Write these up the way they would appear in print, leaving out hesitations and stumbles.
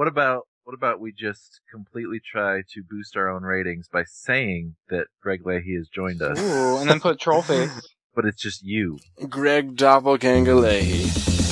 what about we just completely try to boost our own ratings by saying that Greg Leahy has joined us? Ooh, and then put troll face. But it's just you. Greg Doppelganger Leahy.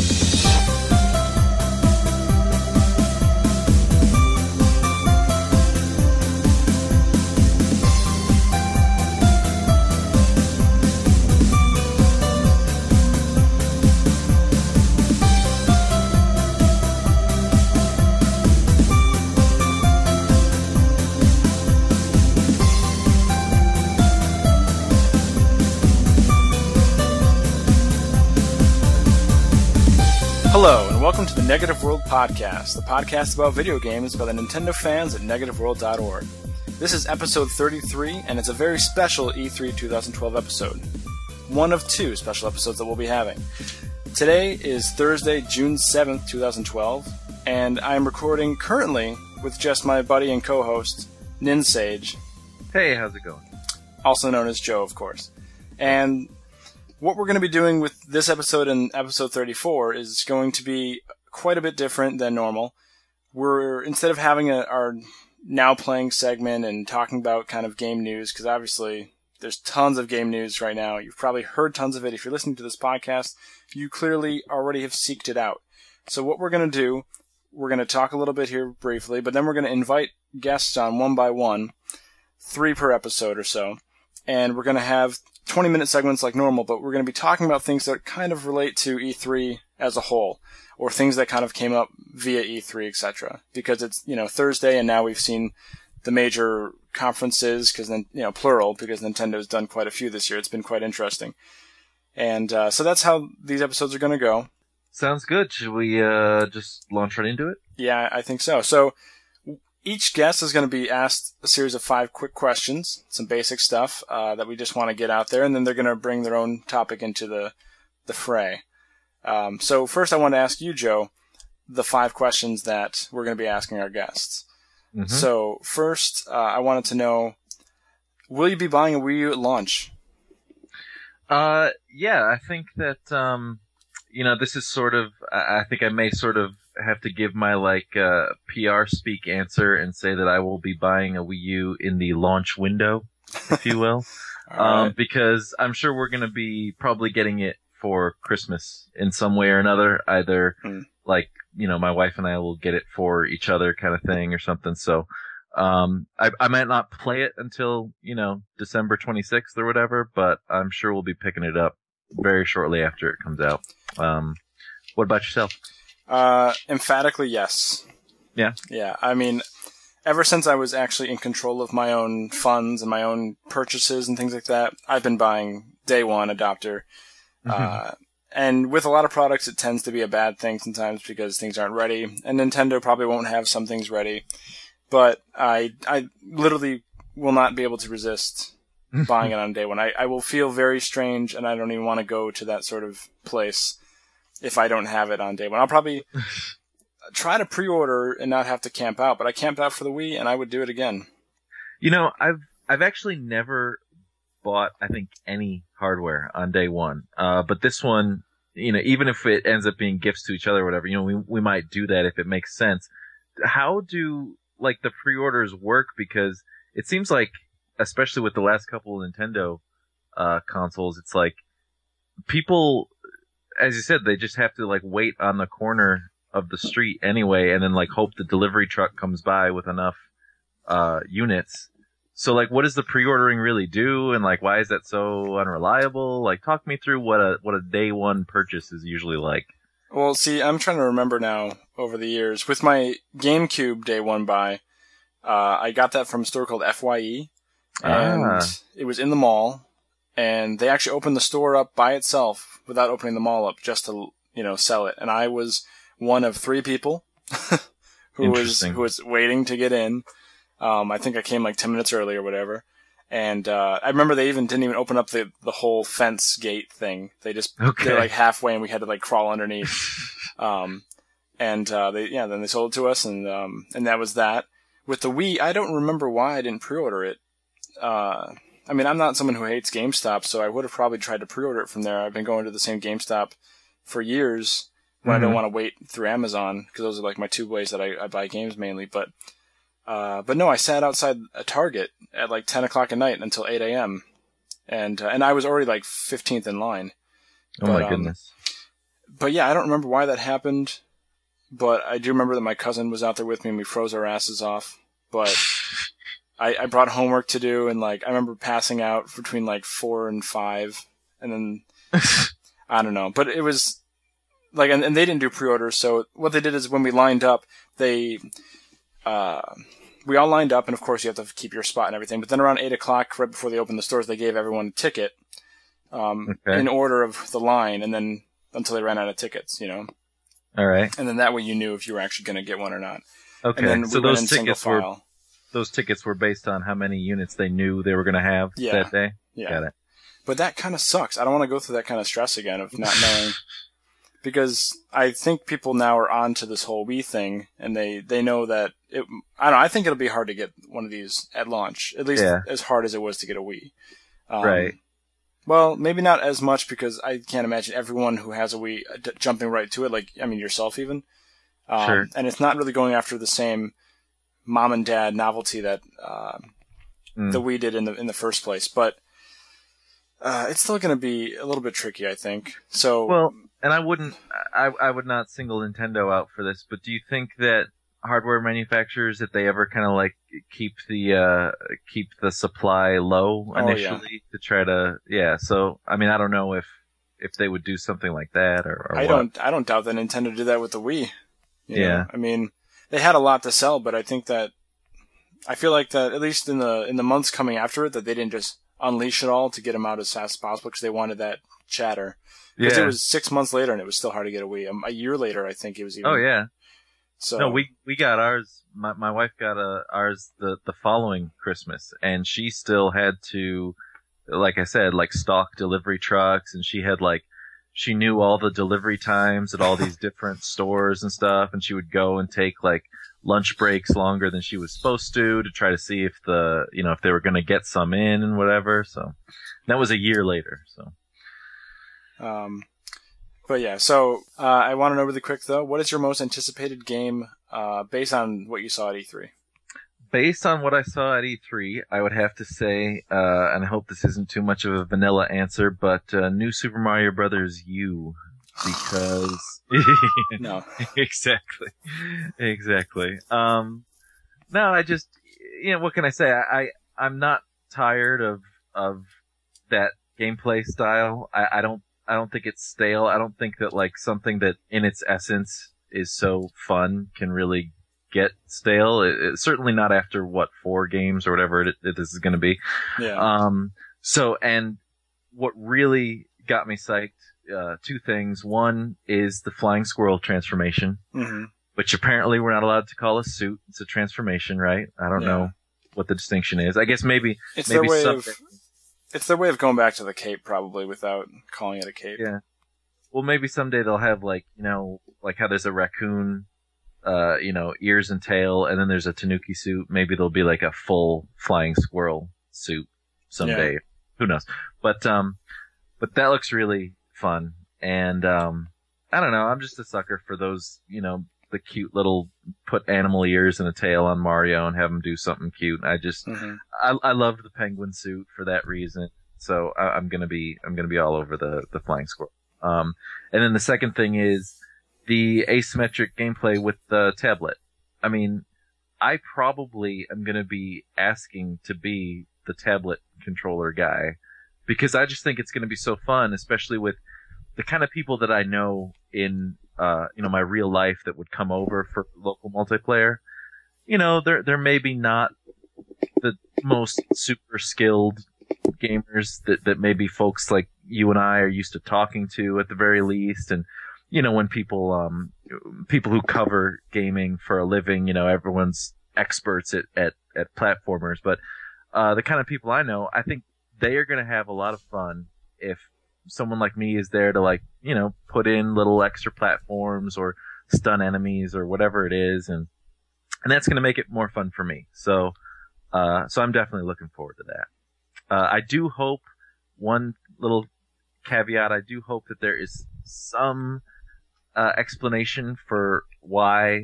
Hello, and welcome to the Negative World Podcast, the podcast about video games by the Nintendo fans at negativeworld.org. This is episode 33, and it's a very special E3 2012 episode. One of two special episodes that we'll be having. Today is Thursday, June 7th, 2012, and I am recording currently with just my buddy and co-host, Ninsage. Hey, how's it going? Also known as Joe, of course. And what we're going to be doing with this episode and episode 34 is going to be quite a bit different than normal. Instead of having our now playing segment and talking about kind of game news, because obviously there's tons of game news right now. You've probably heard tons of it. If you're listening to this podcast, you clearly already have seeked it out. So what we're going to do, we're going to talk a little bit here briefly, but then we're going to invite guests on one by one, 3 per episode or so. And we're going to have 20-minute segments like normal, but we're going to be talking about things that kind of relate to E3 as a whole, or things that kind of came up via E3, etc. Because it's, Thursday, and now we've seen the major conferences, because then, plural, because Nintendo's done quite a few this year. It's been quite interesting. And so that's how these episodes are going to go. Sounds good. Should we just launch right into it? Yeah, I think so. So each guest is going to be asked a series of 5 quick questions, some basic stuff that we just want to get out there, and then they're going to bring their own topic into the fray. So first I want to ask you, Joe, the 5 questions that we're going to be asking our guests. Mm-hmm. So first, I wanted to know, will you be buying a Wii U at launch? Yeah, I think that, this is sort of, I think I may sort of have to give my PR speak answer and say that I will be buying a Wii U in the launch window, if you will, right. Because I'm sure we're going to be probably getting it for Christmas in some way or another. Either my wife and I will get it for each other, kind of thing, or something. So I might not play it until December 26th or whatever, but I'm sure we'll be picking it up very shortly after it comes out. What about yourself? Emphatically yes. Yeah? Yeah, I mean, ever since I was actually in control of my own funds and my own purchases and things like that, I've been buying day one adopter. Mm-hmm. And with a lot of products, it tends to be a bad thing sometimes because things aren't ready, and Nintendo probably won't have some things ready. But I literally will not be able to resist buying it on day one. I will feel very strange, and I don't even want to go to that sort of place if I don't have it on day one. I'll probably try to pre-order and not have to camp out, but I camped out for the Wii, and I would do it again. I've actually never bought, I think, any hardware on day one. But this one, even if it ends up being gifts to each other or whatever, we might do that if it makes sense. How do, the pre-orders work? Because it seems like, especially with the last couple of Nintendo consoles, it's like people, as you said, they just have to wait on the corner of the street anyway, and then hope the delivery truck comes by with enough units. So what does the pre-ordering really do, and why is that so unreliable? Talk me through what a day one purchase is usually like. Well, see, I'm trying to remember now over the years. With my GameCube day one buy, I got that from a store called FYE, and it was in the mall, and they actually opened the store up by itself without opening the mall up just to, sell it. And I was one of 3 people who was waiting to get in. I think I came 10 minutes early or whatever. And I remember they didn't even open up the whole fence gate thing. They just they're halfway, and we had to crawl underneath. Then they sold it to us, and that was that. With the Wii, I don't remember why I didn't pre-order it. I mean, I'm not someone who hates GameStop, so I would have probably tried to pre-order it from there. I've been going to the same GameStop for years, when I don't want to wait through Amazon, because those are like my two ways that I buy games mainly. But no, I sat outside a Target at like 10 o'clock at night until 8 a.m. And I was already like 15th in line. Oh my goodness. But yeah, I don't remember why that happened, but I do remember that my cousin was out there with me and we froze our asses off. But I brought homework to do, and like I remember passing out between like 4 and 5, and then I don't know. But it was like, and they didn't do pre-orders, so what they did is when we lined up, we all lined up, and of course you have to keep your spot and everything. But then around 8 o'clock, right before they opened the stores, they gave everyone a ticket in order of the line, and then until they ran out of tickets, you know. All right. And then that way you knew if you were actually going to get one or not. Okay. And then so those tickets were based on how many units they knew they were going to have that day? Yeah. Got it. But that kind of sucks. I don't want to go through that kind of stress again of not knowing. Because I think people now are on to this whole Wii thing, and they know that I think it'll be hard to get one of these at launch, at least as hard as it was to get a Wii. Right. Well, maybe not as much, because I can't imagine everyone who has a Wii jumping right to it, like, I mean, yourself even. Sure. And it's not really going after the same mom and dad novelty that the Wii did in the first place, but it's still going to be a little bit tricky, I think. So, well, and I would not single Nintendo out for this, but do you think that hardware manufacturers, if they ever kind of like keep the supply low initially to try to, so, I mean, I don't know if they would do something like that or I don't doubt that Nintendo did that with the Wii. You know? Yeah. I mean, they had a lot to sell, but I feel like that at least in the months coming after it, that they didn't just unleash it all to get them out as fast as possible, because they wanted that chatter. Because it was 6 months later and it was still hard to get a Wii. A year later, I think it was even. Oh yeah. So no, we got ours. My wife got ours the following Christmas, and she still had to, like I said, like stock delivery trucks, and she knew all the delivery times at all these different stores and stuff, and she would go and take like lunch breaks longer than she was supposed to try to see if if they were going to get some in and whatever. So that was a year later. So. But yeah, so I want to know really quick though, what is your most anticipated game based on what you saw at E3? Based on what I saw at E3, I would have to say, and I hope this isn't too much of a vanilla answer, but New Super Mario Brothers U, because no, exactly. No, I just, what can I say? I'm not tired of that gameplay style. I don't think it's stale. I don't think that like something that in its essence is so fun can really get stale. It's certainly not after 4 games or whatever this is going to be. Yeah. So, and what really got me psyched, 2 things. One is the flying squirrel transformation, which apparently we're not allowed to call a suit. It's a transformation, right? I don't know what the distinction is. I guess maybe their way of going back to the cape, probably, without calling it a cape. Yeah. Well, maybe someday they'll have like how there's a raccoon, ears and tail, and then there's a tanuki suit. Maybe there'll be like a full flying squirrel suit someday. Yeah. Who knows? But that looks really fun. And, I don't know. I'm just a sucker for those, the cute little put animal ears and a tail on Mario and have him do something cute. I just, I loved the penguin suit for that reason. So I'm gonna be all over the flying squirrel. And then the second thing is the asymmetric gameplay with the tablet. I mean, I probably am gonna be asking to be the tablet controller guy, because I just think it's gonna be so fun, especially with the kind of people that I know in my real life that would come over for local multiplayer. They're maybe not the most super skilled gamers that maybe folks like you and I are used to talking to at the very least. And, when people who cover gaming for a living, everyone's experts at platformers. But, the kind of people I know, I think they are going to have a lot of fun if someone like me is there to put in little extra platforms or stun enemies or whatever it is. And that's going to make it more fun for me. So I'm definitely looking forward to that. I do hope, one little caveat, I do hope that there is some, explanation for why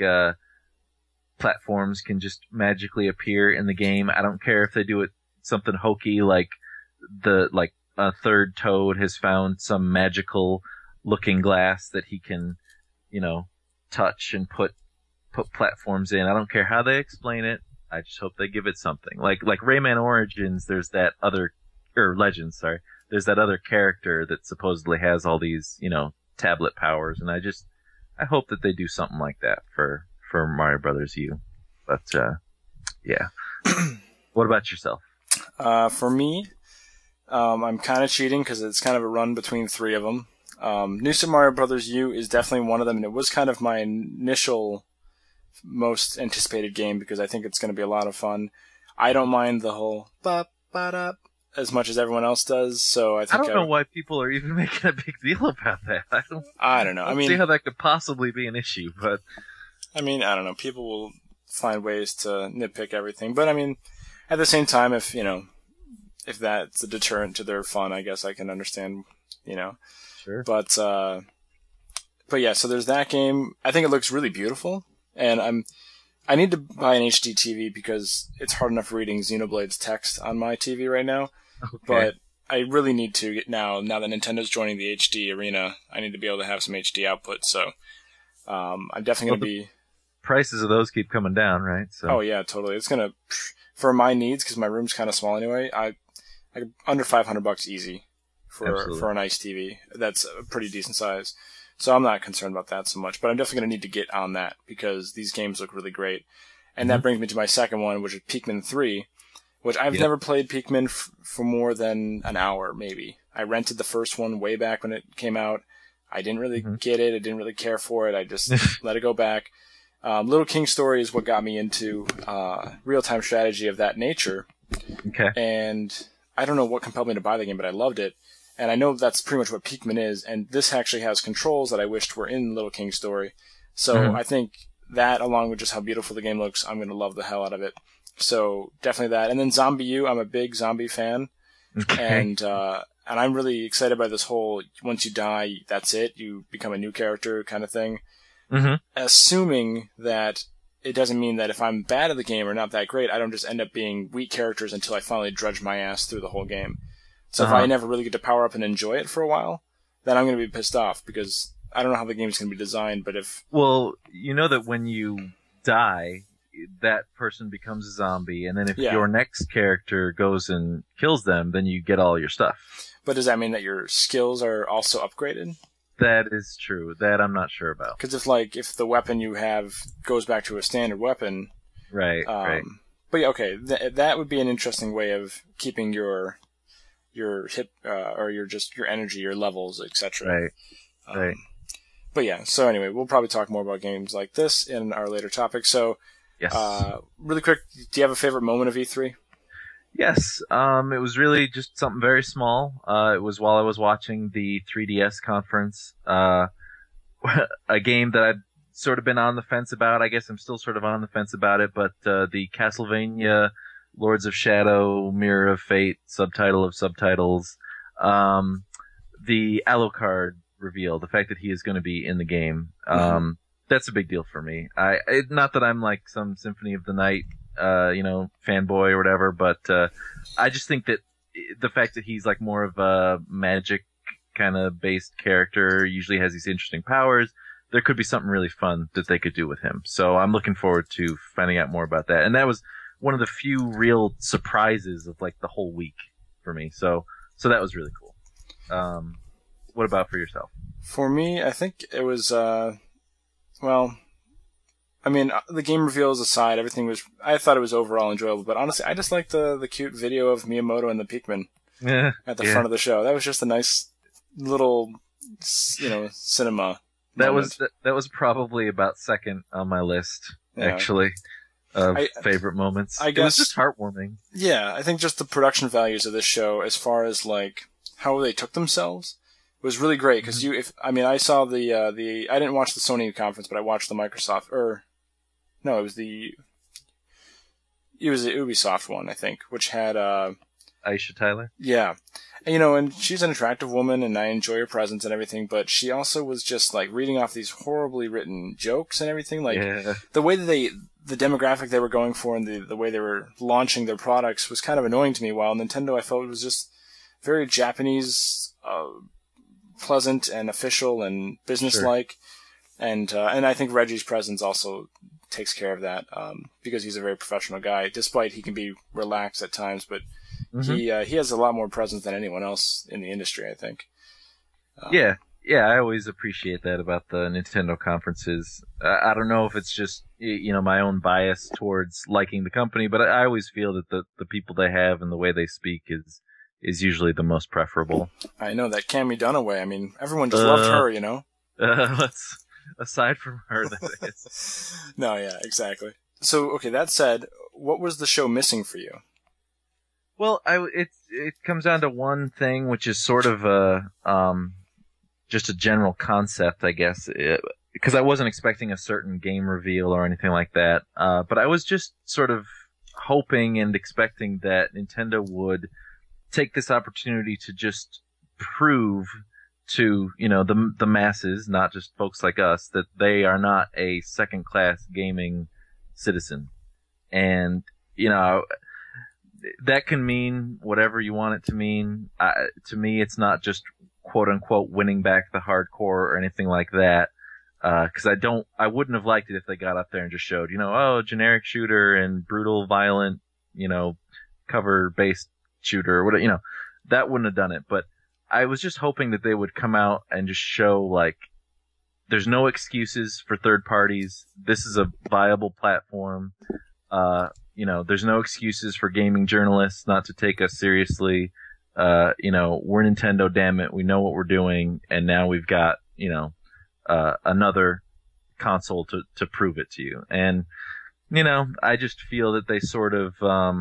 platforms can just magically appear in the game. I don't care if they do it something hokey like a third Toad has found some magical looking glass that he can, touch and put platforms in. I don't care how they explain it. I just hope they give it something. Like Rayman Origins, there's that other, or Legends, sorry. There's that other character that supposedly has all these, tablet powers, and I hope that they do something like that for Mario Brothers U. But, yeah. What about yourself? For me, I'm kind of cheating because it's kind of a run between three of them. New Super Mario Bros. U is definitely one of them, and it was kind of my initial most anticipated game because I think it's going to be a lot of fun. I don't mind the whole ba-ba-da as much as everyone else does, so I think I don't know why people are even making a big deal about that. I don't know. I mean, see how that could possibly be an issue, but I mean, I don't know. People will find ways to nitpick everything, but I mean, at the same time, if that's a deterrent to their fun, I guess I can understand, Sure. But yeah, so there's that game. I think it looks really beautiful, and I need to buy an HD TV because it's hard enough reading Xenoblade's text on my TV right now. Okay. But I really need to get now that Nintendo's joining the HD arena, I need to be able to have some HD output. So I'm definitely going to be. Prices of those keep coming down, right? So. Oh yeah, totally. It's gonna for my needs because my room's kind of small anyway. I under $500 easy for a nice TV. That's a pretty decent size. So I'm not concerned about that so much, but I'm definitely going to need to get on that because these games look really great. And that brings me to my second one, which is Pikmin 3, which I've never played Pikmin for more than an hour, maybe. I rented the first one way back when it came out. I didn't really get it. I didn't really care for it. I just let it go back. Little King Story is what got me into real-time strategy of that nature. Okay. And I don't know what compelled me to buy the game, but I loved it. And I know that's pretty much what Pikmin is, and this actually has controls that I wished were in Little King Story. So I think that, along with just how beautiful the game looks, I'm going to love the hell out of it. So definitely that. And then Zombie U, I'm a big zombie fan. Okay. And I'm really excited by this whole, once you die, that's it, you become a new character kind of thing. Mm-hmm. Assuming that it doesn't mean that if I'm bad at the game or not that great, I don't just end up being weak characters until I finally drudge my ass through the whole game. So if I never really get to power up and enjoy it for a while, then I'm going to be pissed off because I don't know how the game's going to be designed, but if... Well, you know that when you die, that person becomes a zombie, and then if your next character goes and kills them, then you get all your stuff. But does that mean that your skills are also upgraded? That is true. That I'm not sure about. Because if the weapon you have goes back to a standard weapon... Right, right. But yeah, okay, that would be an interesting way of keeping your hit, or your energy, your levels, etc. Right. Right. But yeah, so anyway, we'll probably talk more about games like this in our later topics. So, yes. Really quick, do you have a favorite moment of E3? Yes. It was really just something very small. It was while I was watching the 3DS conference. A game that I'd sort of been on the fence about. I guess I'm still sort of on the fence about it, but the Castlevania Lords of Shadow, Mirror of Fate, subtitle of subtitles, the Alucard reveal, the fact that he is going to be in the game, that's a big deal for me. Not that I'm like some Symphony of the Night, fanboy or whatever, but I just think that the fact that he's like more of a magic kind of based character, usually has these interesting powers, there could be something really fun that they could do with him. So I'm looking forward to finding out more about that. And that was one of the few real surprises of like the whole week for me. So that was really cool. What about for yourself? For me, I think it was, the game reveals aside, I thought it was overall enjoyable, but honestly, I just liked the cute video of Miyamoto and the Pikmin at the front of the show. That was just a nice little, cinema. That was probably about second on my list, actually. Favorite moments. I guess, it was just heartwarming. Yeah, I think just the production values of this show, as far as like how they took themselves, was really great. Because I saw the I didn't watch the Sony conference, but I watched the Microsoft, it was the Ubisoft one, I think, which had Aisha Tyler. Yeah, And she's an attractive woman, and I enjoy her presence and everything, but she also was just, like, reading off these horribly written jokes and everything. Like, the way that the demographic they were going for and the way they were launching their products was kind of annoying to me, while Nintendo, I felt, was just very Japanese, pleasant and official and businesslike. Sure. And I think Reggie's presence also takes care of that, because he's a very professional guy, despite he can be relaxed at times, but he has a lot more presence than anyone else in the industry, I think. Yeah, I always appreciate that about the Nintendo conferences. I don't know if it's just, my own bias towards liking the company, but I always feel that the people they have and the way they speak is usually the most preferable. I know, that Cammie Dunaway, I mean, everyone just loved her, Let's, aside from her, that is. No, yeah, exactly. So, okay, that said, what was the show missing for you? Well, it comes down to one thing, which is sort of just a general concept, I guess, because I wasn't expecting a certain game reveal or anything like that. But I was just sort of hoping and expecting that Nintendo would take this opportunity to just prove to, the masses, not just folks like us, that they are not a second-class gaming citizen. And, that can mean whatever you want it to mean. To me, it's not just quote-unquote winning back the hardcore or anything like that. Because I wouldn't have liked it if they got up there and just showed, generic shooter and brutal, violent, cover-based shooter or whatever, that wouldn't have done it. But I was just hoping that they would come out and just show, like, there's no excuses for third parties. This is a viable platform. There's no excuses for gaming journalists not to take us seriously. We're Nintendo, damn it. We know what we're doing. And now we've got, another console to prove it to you. And, I just feel that they sort of,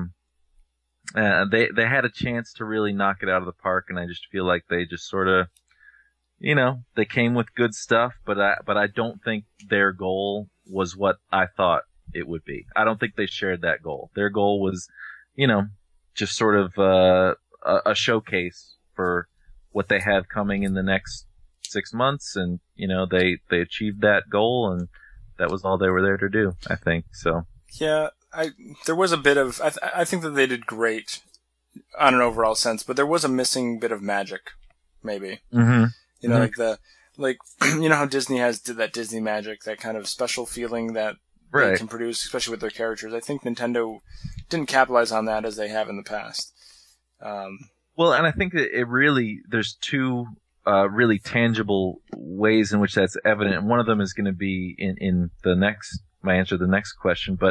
they had a chance to really knock it out of the park. And I just feel like they just sort of, they came with good stuff, but I don't think their goal was what I thought it would be. I don't think they shared that goal. Their goal was, just sort of a showcase for what they have coming in the next 6 months, and they achieved that goal, and that was all they were there to do, I think. So yeah, there was a bit of I think that they did great on an overall sense, but there was a missing bit of magic, maybe. Mm-hmm. Like how Disney did that Disney magic, that kind of special feeling that they can produce, especially with their characters. I think Nintendo didn't capitalize on that as they have in the past. Well, and I think that there's two really tangible ways in which that's evident, and one of them is going to be in my answer to the next question. But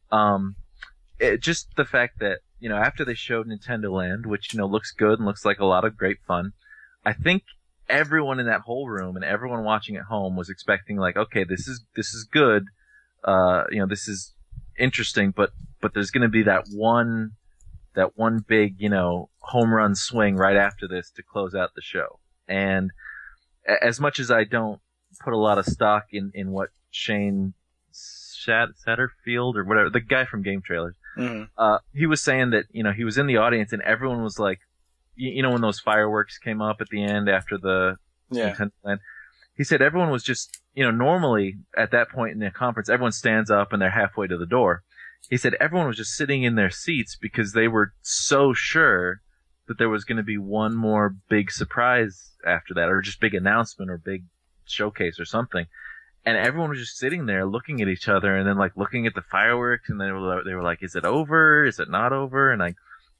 just the fact that after they showed Nintendo Land, which looks good and looks like a lot of great fun, I think everyone in that whole room and everyone watching at home was expecting, like, okay, this is good. This is interesting, but there's going to be that one big, home run swing right after this to close out the show. And as much as I don't put a lot of stock in what Shane Satterfield or whatever, the guy from Game Trailers, he was saying that, he was in the audience and everyone was like, when those fireworks came up at the end after the Nintendo Land, he said everyone was just, normally at that point in the conference, everyone stands up and they're halfway to the door. He said everyone was just sitting in their seats because they were so sure that there was going to be one more big surprise after that, or just big announcement or big showcase or something. And everyone was just sitting there looking at each other and then, like, looking at the fireworks, and they were like, is it over? Is it not over? And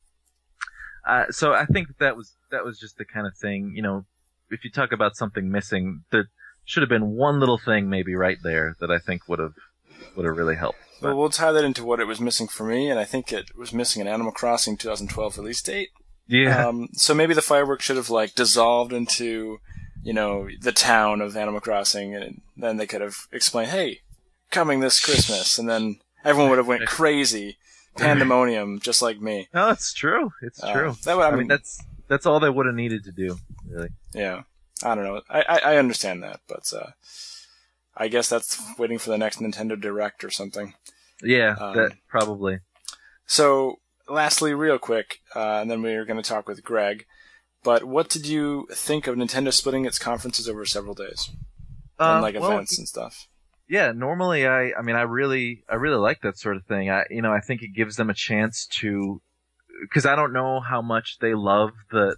so I think that was just the kind of thing, if you talk about something missing, there should have been one little thing maybe right there that I think would have really helped. Well, we'll tie that into what it was missing for me, and I think it was missing an Animal Crossing 2012 release date. Yeah. So maybe the fireworks should have, like, dissolved into, the town of Animal Crossing, and then they could have explained, hey, coming this Christmas, and then everyone would have went crazy, pandemonium, just like me. No, it's true. It's true. I mean, that's all they would have needed to do, really. Yeah. I don't know. I understand that, but I guess that's waiting for the next Nintendo Direct or something. Yeah, that probably. So, lastly, real quick, and then we're going to talk with Greg. But what did you think of Nintendo splitting its conferences over several days? And events and stuff. Yeah, normally I really like that sort of thing. I think it gives them a chance to, because I don't know how much they love the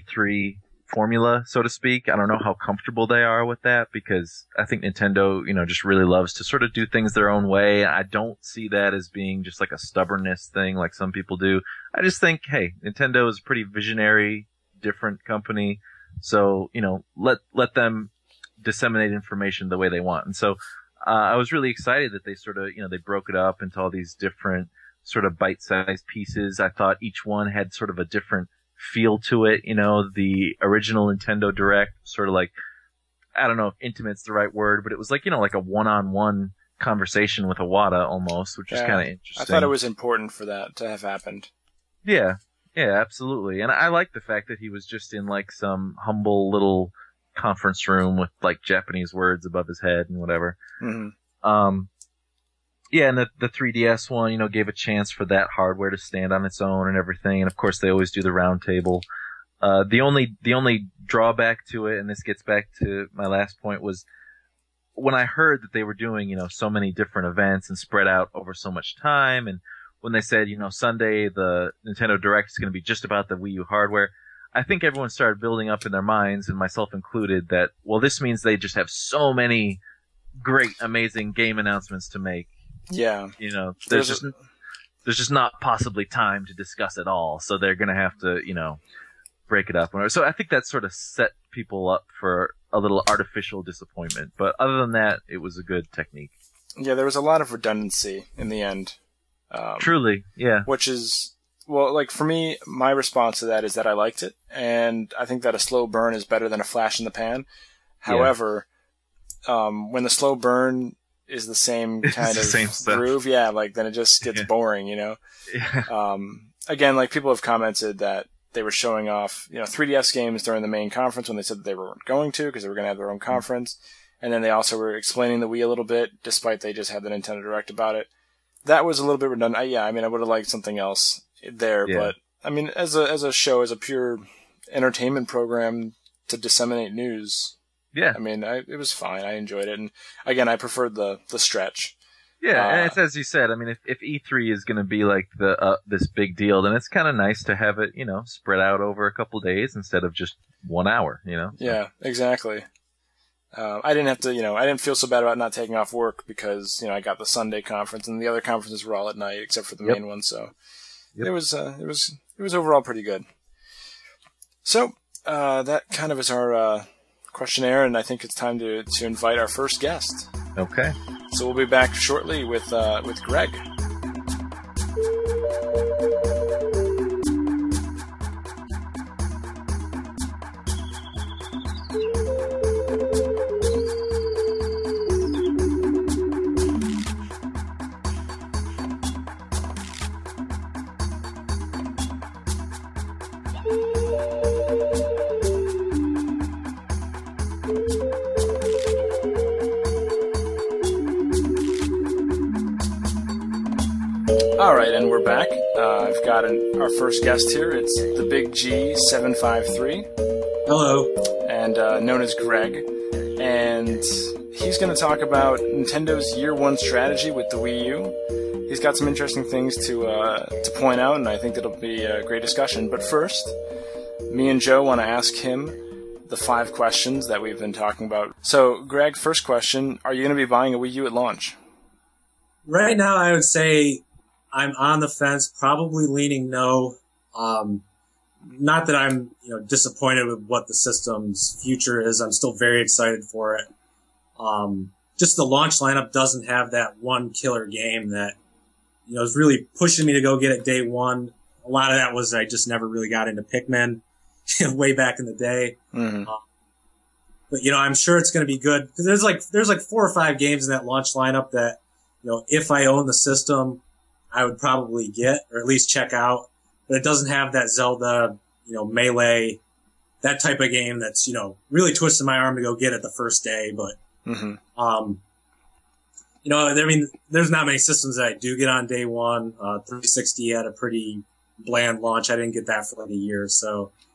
E3 formula, so to speak. I don't know how comfortable they are with that, because I think Nintendo, just really loves to sort of do things their own way. I don't see that as being just like a stubbornness thing like some people do. I just think, hey, Nintendo is a pretty visionary, different company. So, let them disseminate information the way they want. And so, I was really excited that they sort of, they broke it up into all these different sort of bite-sized pieces. I thought each one had sort of a different feel to it. The original Nintendo Direct, sort of like, I don't know if intimate's the right word, but it was like, like a one-on-one conversation with Iwata almost, which is kind of interesting. I thought it was important for that to have happened. Yeah, absolutely. And I like the fact that he was just in like some humble little conference room with like Japanese words above his head and whatever. Mm-hmm. Yeah, and the 3DS one, gave a chance for that hardware to stand on its own and everything. And of course, they always do the round table. The only drawback to it, and this gets back to my last point, was when I heard that they were doing, so many different events and spread out over so much time. And when they said, Sunday, the Nintendo Direct is going to be just about the Wii U hardware, I think everyone started building up in their minds, and myself included, that, well, this means they just have so many great, amazing game announcements to make. Yeah. There's just not possibly time to discuss it all, so they're going to have to, break it up. So I think that sort of set people up for a little artificial disappointment. But other than that, it was a good technique. Yeah, there was a lot of redundancy in the end. Truly, yeah. Which is... Well, like, for me, my response to that is that I liked it, and I think that a slow burn is better than a flash in the pan. However, when the slow burn is the same kind of groove, then it just gets boring, Yeah. Again, like, people have commented that they were showing off, 3DS games during the main conference when they said that they weren't going to, because they were going to have their own conference, and then they also were explaining the Wii a little bit, despite they just had the Nintendo Direct about it. That was a little bit redundant. I would have liked something else there, but as a show, as a pure entertainment program to disseminate news, it was fine. I enjoyed it, and again, I preferred the stretch. Yeah, and it's as you said. If E3 is going to be like this big deal, then it's kind of nice to have it, spread out over a couple days instead of just 1 hour. Yeah, exactly. I didn't have to, I didn't feel so bad about not taking off work because I got the Sunday conference, and the other conferences were all at night except for the main one, so. Yep. It was overall pretty good. So, that kind of is our questionnaire, and I think it's time to invite our first guest. Okay. So we'll be back shortly with Greg. All right, and we're back. I've got our first guest here. It's the Big G753. Hello. And known as Greg. And he's going to talk about Nintendo's year one strategy with the Wii U. He's got some interesting things to point out, and I think it'll be a great discussion. But first, me and Joe want to ask him the 5 questions that we've been talking about. So, Greg, first question, are you going to be buying a Wii U at launch? Right now, I would say I'm on the fence, probably leaning no. Not that I'm, disappointed with what the system's future is. I'm still very excited for it. Just the launch lineup doesn't have that one killer game that, is really pushing me to go get it day one. A lot of that was I just never really got into Pikmin way back in the day. Mm-hmm. But, I'm sure it's going to be good. Because there's like 4 or 5 games in that launch lineup that, if I own the system, I would probably get, or at least check out. But it doesn't have that Zelda, Melee, that type of game that's, really twisting my arm to go get it the first day. But, there's not many systems that I do get on day one. 360 had a pretty bland launch. I didn't get that for like a year. So,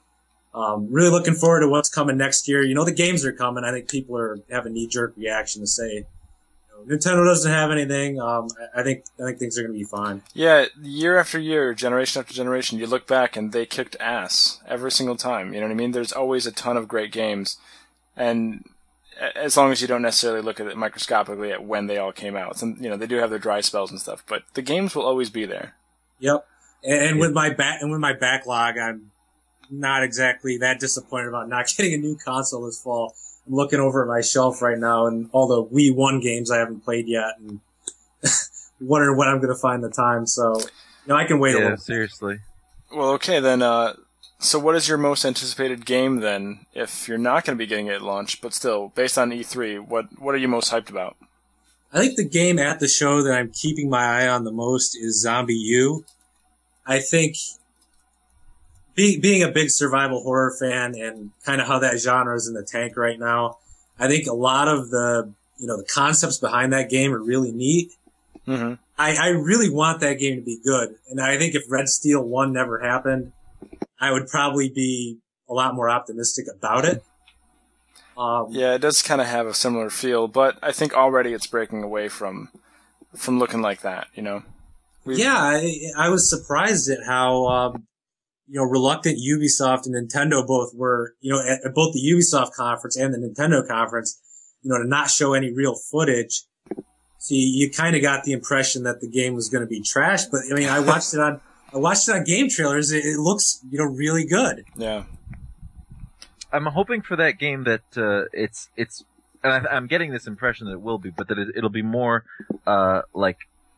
Really looking forward to what's coming next year. The games are coming. I think people are have a knee-jerk reaction to say, Nintendo doesn't have anything. I think things are going to be fine. Yeah, year after year, generation after generation, you look back and they kicked ass every single time. You know what I mean? There's always a ton of great games, and as long as you don't necessarily look at it microscopically at when they all came out, and they do have their dry spells and stuff, but the games will always be there. Yep. And with my backlog, I'm not exactly that disappointed about not getting a new console this fall. I'm looking over at my shelf right now and all the Wii 1 games I haven't played yet and wondering when I'm going to find the time. So, I can wait a little. Seriously. Well, okay, then, so what is your most anticipated game then, if you're not going to be getting it at launch, but still, based on E3, what are you most hyped about? I think the game at the show that I'm keeping my eye on the most is Zombie U. I think being a big survival horror fan and kind of how that genre is in the tank right now, I think a lot of the concepts behind that game are really neat. Mm-hmm. I really want that game to be good. And I think if Red Steel 1 never happened, I would probably be a lot more optimistic about it. Yeah, it does kind of have a similar feel, but I think already it's breaking away from looking like that, Yeah, I was surprised at how, reluctant Ubisoft and Nintendo both were, at both the Ubisoft conference and the Nintendo conference, to not show any real footage. So you kind of got the impression that the game was going to be trash, but I mean, I watched it on game trailers. It looks, really good. Yeah. I'm hoping for that game that it's and I'm getting this impression that it will be, but that it'll be more like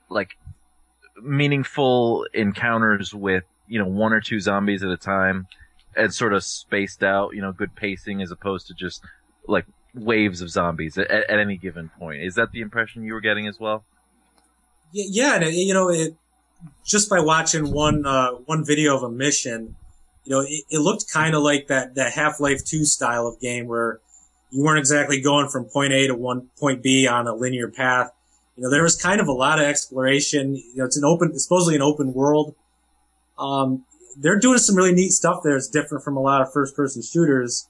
meaningful encounters with one or two zombies at a time, and sort of spaced out, good pacing as opposed to just like waves of zombies at any given point. Is that the impression you were getting as well? Yeah, and it just by watching one video of a mission. It looked kind of like that Half-Life 2 style of game where you weren't exactly going from point A to point B on a linear path. There was kind of a lot of exploration. It's supposedly an open world. They're doing some really neat stuff there. It's different from a lot of first-person shooters.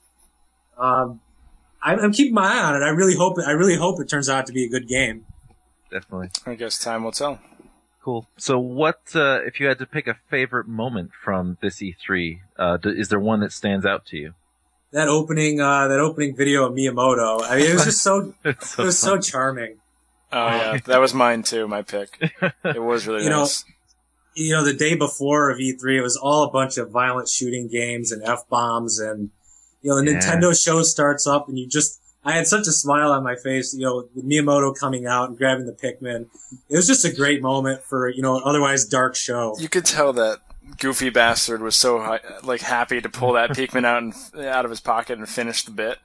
I'm keeping my eye on it. I really hope it turns out to be a good game. Definitely. I guess time will tell. Cool. So what, if you had to pick a favorite moment from this E3, is there one that stands out to you? That opening video of Miyamoto. I mean, it was just so charming. Oh yeah, that was mine too, my pick. It was really nice. The day before of E3, it was all a bunch of violent shooting games and F-bombs and, the Nintendo show starts up and I had such a smile on my face, with Miyamoto coming out and grabbing the Pikmin. It was just a great moment for, an otherwise dark show. You could tell that goofy bastard was so happy to pull that Pikmin out of his pocket and finish the bit.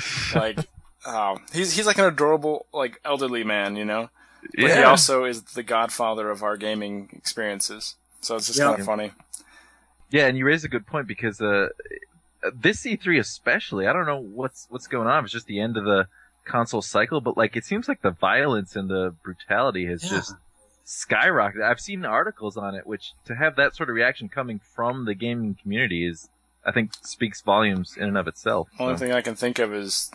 He's like an adorable, elderly man, But he also is the godfather of our gaming experiences. So it's just kind of funny. Yeah, and you raise a good point because, this E3 especially, I don't know what's going on. It's just the end of the console cycle, but it seems like the violence and the brutality has just skyrocketed. I've seen articles on it, which to have that sort of reaction coming from the gaming community I think speaks volumes in and of itself. Only thing I can think of is,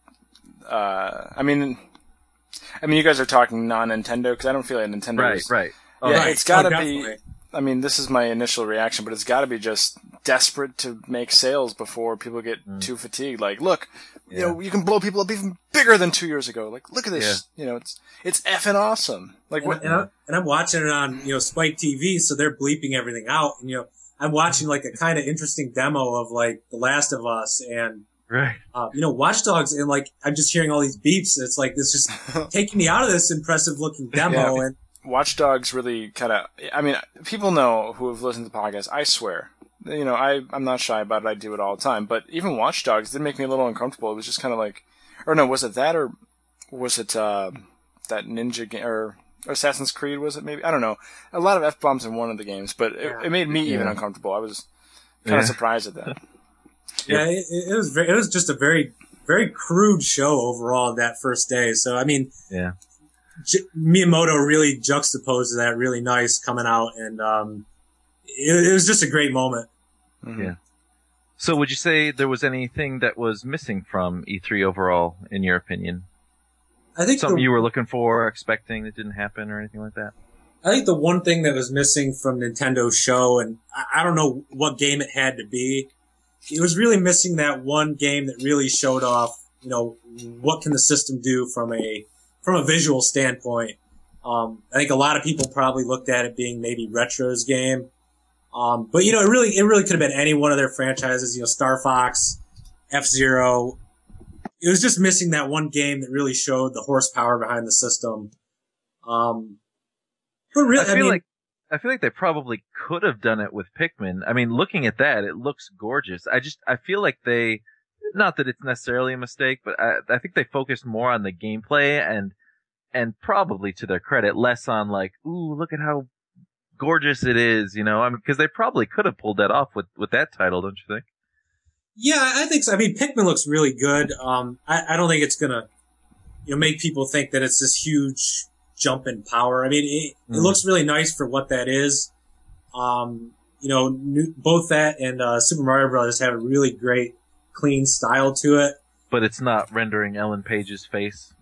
I mean, you guys are talking non-Nintendo because I don't feel like Nintendo. Right. It's got to be. I mean, this is my initial reaction, but it's got to be just desperate to make sales before people get too fatigued. Look, you can blow people up even bigger than 2 years ago. Look at this. Yeah. It's effing awesome. And I'm watching it on, Spike TV, so they're bleeping everything out. And, I'm watching a kind of interesting demo of The Last of Us and, right. Watch Dogs, and I'm just hearing all these beeps. And it's this just taking me out of this impressive looking demo. Yeah. And Watch Dogs really kind of, I mean, people know who have listened to the podcast, I swear. I'm not shy about it, I do it all the time, but even Watch Dogs did make me a little uncomfortable. It was just kind of or no, was it that, or was it, that Ninja game, or Assassin's Creed, was it maybe? I don't know. A lot of F-bombs in one of the games, but it made me even uncomfortable. I was kind of surprised at that. Yeah, it was just a very, very crude show overall that first day. So, I mean, Miyamoto really juxtaposed that really nice coming out, and it was just a great moment. Mm-hmm. Yeah. So would you say there was anything that was missing from E3 overall, in your opinion? I think Something you were looking for, expecting that didn't happen, or anything like that? I think the one thing that was missing from Nintendo's show, and I don't know what game it had to be, it was really missing that one game that really showed off, what can the system do from a visual standpoint. I think a lot of people probably looked at it being maybe Retro's game. But it really could have been any one of their franchises, Star Fox, F-Zero. It was just missing that one game that really showed the horsepower behind the system. But really, I feel like they probably could have done it with Pikmin. I mean, looking at that, it looks gorgeous. I feel like not that it's necessarily a mistake, but I think they focused more on the gameplay and probably to their credit, less on like, ooh, look at how gorgeous it is, because they probably could have pulled that off with that title, don't you think? Yeah, I think so. I mean, Pikmin looks really good. I don't think it's gonna, make people think that it's this huge jump in power. I mean, it looks really nice for what that is. Both that and Super Mario Bros. Have a really great, clean style to it. But it's not rendering Ellen Page's face.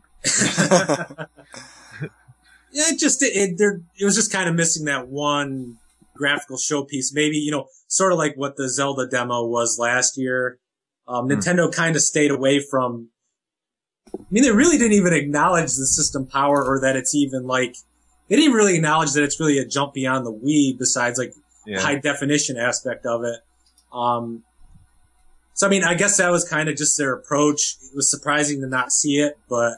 Yeah, it was just kind of missing that one graphical showpiece. Maybe, sort of like what the Zelda demo was last year. Nintendo kind of stayed away from. I mean, they really didn't even acknowledge the system power, or that it's even like they didn't really acknowledge that it's really a jump beyond the Wii. Besides, like the high definition aspect of it. So I mean, I guess that was kind of just their approach. It was surprising to not see it, but.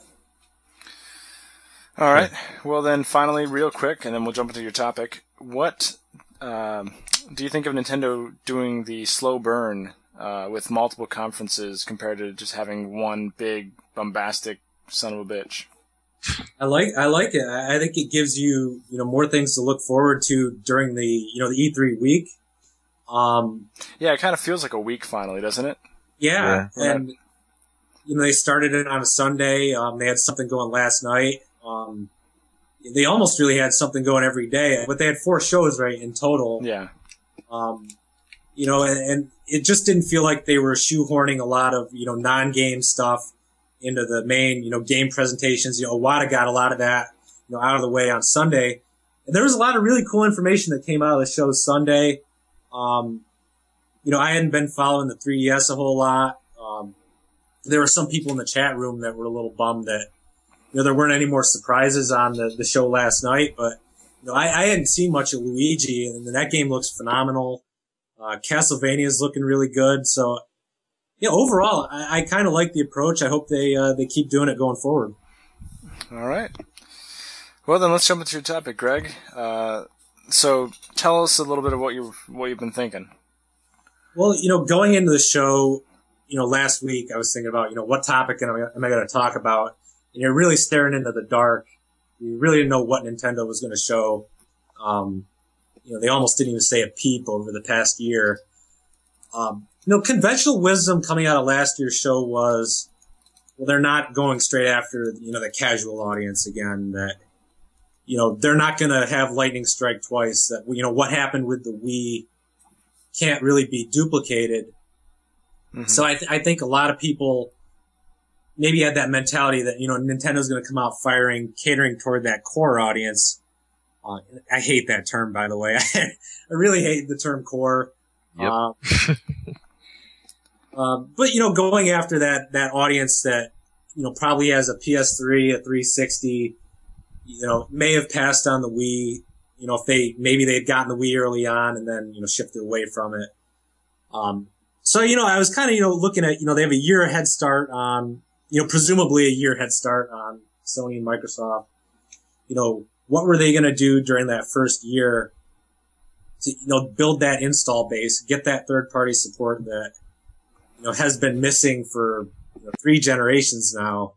All right. Well, then, finally, real quick, and then we'll jump into your topic. What do you think of Nintendo doing the slow burn with multiple conferences compared to just having one big bombastic son of a bitch? I like it. I think it gives you more things to look forward to during the the E3 week. Yeah, it kind of feels like a week finally, doesn't it? Yeah. And they started it on a Sunday. They had something going last night. They almost really had something going every day, but they had 4 shows, right, in total. Yeah. And it just didn't feel like they were shoehorning a lot of, non-game stuff into the main, game presentations. Iwata got a lot of that, out of the way on Sunday. And there was a lot of really cool information that came out of the show Sunday. I hadn't been following the 3DS a whole lot. There were some people in the chat room that were a little bummed that, there weren't any more surprises on the show last night, but, I hadn't seen much of Luigi, and that game looks phenomenal. Castlevania's looking really good. So, overall, I kind of like the approach. I hope they keep doing it going forward. All right. Well, then let's jump into your topic, Greg. So tell us a little bit of what you've been thinking. Well, going into the show, last week I was thinking about, what topic am I going to talk about? And you're really staring into the dark. You really didn't know what Nintendo was going to show. They almost didn't even say a peep over the past year. Conventional wisdom coming out of last year's show was, well, they're not going straight after, the casual audience again, that, they're not going to have lightning strike twice, that, what happened with the Wii can't really be duplicated. Mm-hmm. So I think a lot of people maybe had that mentality that, Nintendo's going to come out catering toward that core audience. I hate that term, by the way. I really hate the term core. Yep. But, going after that audience that, probably has a PS3, a 360, may have passed on the Wii, if maybe they'd gotten the Wii early on and then, shifted away from it. So, I was kind of, looking at, they have a year head start on, presumably a year head start on Sony and Microsoft. What were they going to do during that first year to, build that install base, get that third party support that, has been missing for 3 generations now.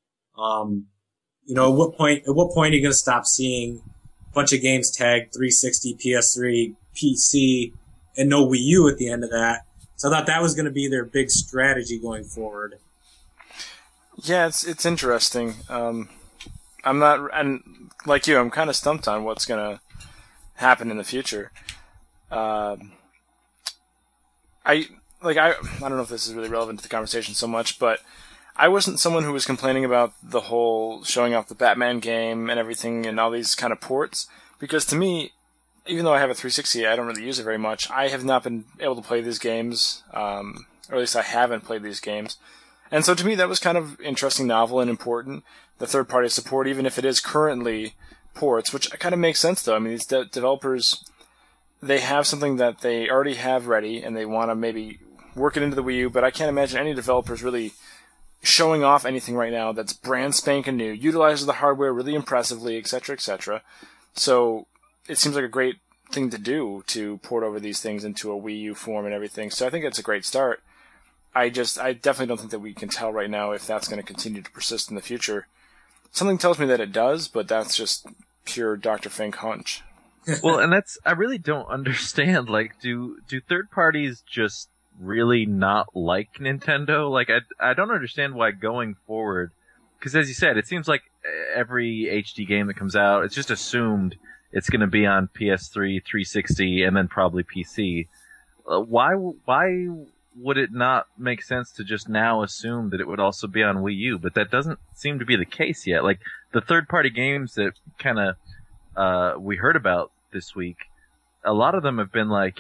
At what point are you going to stop seeing a bunch of games tagged 360, PS3, PC, and no Wii U at the end of that? So I thought that was going to be their big strategy going forward. Yeah, it's interesting. I'm not, and like you, I'm kind of stumped on what's going to happen in the future. like, I don't know if this is really relevant to the conversation so much, but I wasn't someone who was complaining about the whole showing off the Batman game and everything and all these kind of ports, because to me, even though I have a 360, I don't really use it very much. I have not been able to play these games, or at least I haven't played these games. And so to me, that was kind of interesting, novel, and important, the third-party support, even if it is currently ports, which kind of makes sense, though. I mean, these developers, they have something that they already have ready, and they want to maybe work it into the Wii U, but I can't imagine any developers really showing off anything right now that's brand spanking new, utilizes the hardware really impressively, etc., etc. So it seems like a great thing to do to port over these things into a Wii U form and everything. So I think it's a great start. I definitely don't think that we can tell right now if that's going to continue to persist in the future. Something tells me that it does, but that's just pure Dr. Fink hunch. Well, and I really don't understand, like, do third parties just really not like Nintendo? Like, I don't understand why going forward, because as you said, it seems like every HD game that comes out, it's just assumed it's going to be on PS3, 360, and then probably PC. Why would it not make sense to just now assume that it would also be on Wii U? But that doesn't seem to be the case yet. Like, the third-party games that kind of we heard about this week, a lot of them have been like,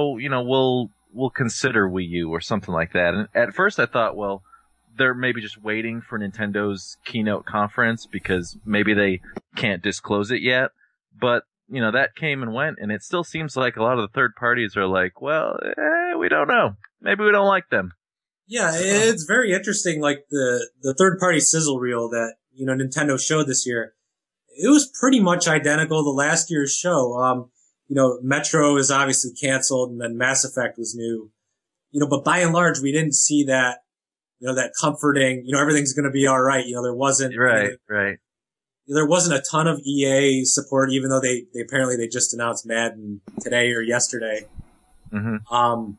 we'll consider Wii U or something like that. And at first I thought, well, they're maybe just waiting for Nintendo's keynote conference because maybe they can't disclose it yet. But, that came and went, and it still seems like a lot of the third parties are like, well, we don't know. Maybe we don't like them. Yeah, it's very interesting, like the third-party sizzle reel that, Nintendo showed this year. It was pretty much identical to last year's show. Metro is obviously canceled, and then Mass Effect was new. But by and large, we didn't see that, that comforting, everything's going to be all right. There wasn't. Right. There wasn't a ton of EA support, even though they apparently they just announced Madden today or yesterday. Mm-hmm.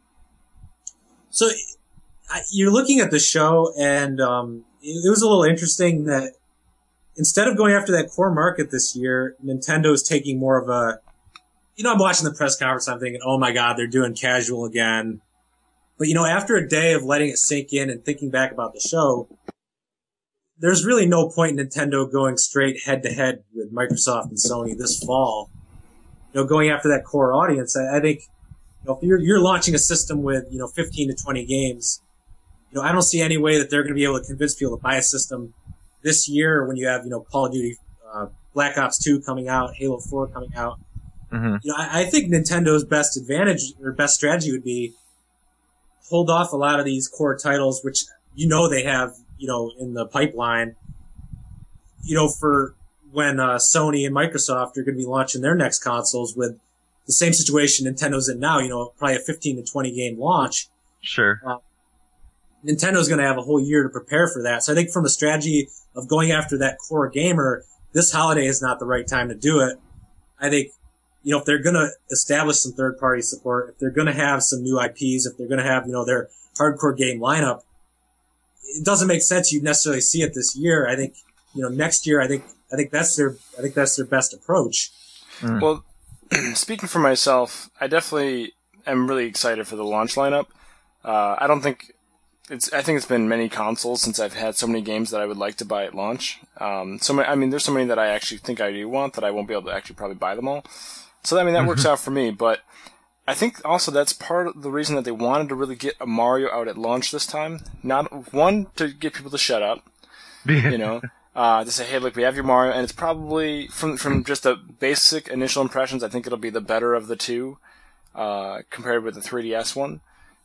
So you're looking at the show, and it was a little interesting that instead of going after that core market this year, Nintendo's taking more of a, I'm watching the press conference, I'm thinking, oh my God, they're doing casual again. But, after a day of letting it sink in and thinking back about the show, there's really no point in Nintendo going straight head to head with Microsoft and Sony this fall. Going after that core audience, I think, if you're launching a system with, 15 to 20 games, I don't see any way that they're going to be able to convince people to buy a system this year when you have, Call of Duty, Black Ops 2 coming out, Halo 4 coming out. Mm-hmm. I think Nintendo's best advantage or best strategy would be hold off a lot of these core titles, which, they have, in the pipeline, for when, Sony and Microsoft are going to be launching their next consoles with the same situation Nintendo's in now, probably a 15 to 20 game launch. Sure. Nintendo's going to have a whole year to prepare for that. So I think from a strategy of going after that core gamer, this holiday is not the right time to do it. I think, if they're going to establish some third-party support, if they're going to have some new IPs, if they're going to have, their hardcore game lineup, it doesn't make sense you'd necessarily see it this year. I think, next year, I think that's their best approach. Mm. Well, speaking for myself, I definitely am really excited for the launch lineup. I think it's been many consoles since I've had so many games that I would like to buy at launch. There's so many that I actually think I do want that I won't be able to actually probably buy them all. So, that works out for me, but I think also that's part of the reason that they wanted to really get a Mario out at launch this time. Not, one, to get people to shut up, to say, hey, look, we have your Mario, and it's probably, from just the basic initial impressions, I think it'll be the better of the two, compared with the 3DS one.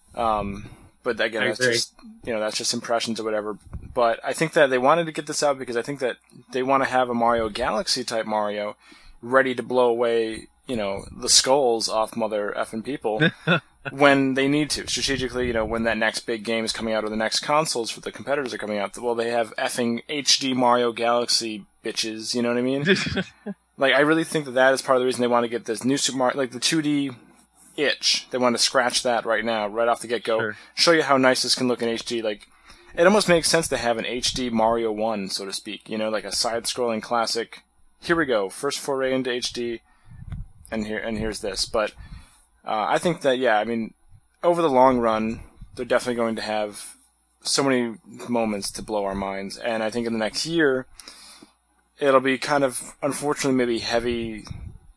But again, that's just impressions or whatever. But I think that they wanted to get this out because I think that they want to have a Mario Galaxy type Mario ready to blow away, the skulls off mother effing people when they need to. Strategically, when that next big game is coming out or the next consoles for the competitors are coming out, well, they have effing HD Mario Galaxy bitches, you know what I mean? Like, I really think that is part of the reason they want to get this new Super Mario, like the 2D itch. They want to scratch that right now, right off the get-go. Sure. Show you how nice this can look in HD. Like, it almost makes sense to have an HD Mario 1, so to speak. Like a side-scrolling classic. Here we go, first foray into HD, and here's this. But I think that, over the long run, they're definitely going to have so many moments to blow our minds. And I think in the next year, it'll be kind of, unfortunately, maybe heavy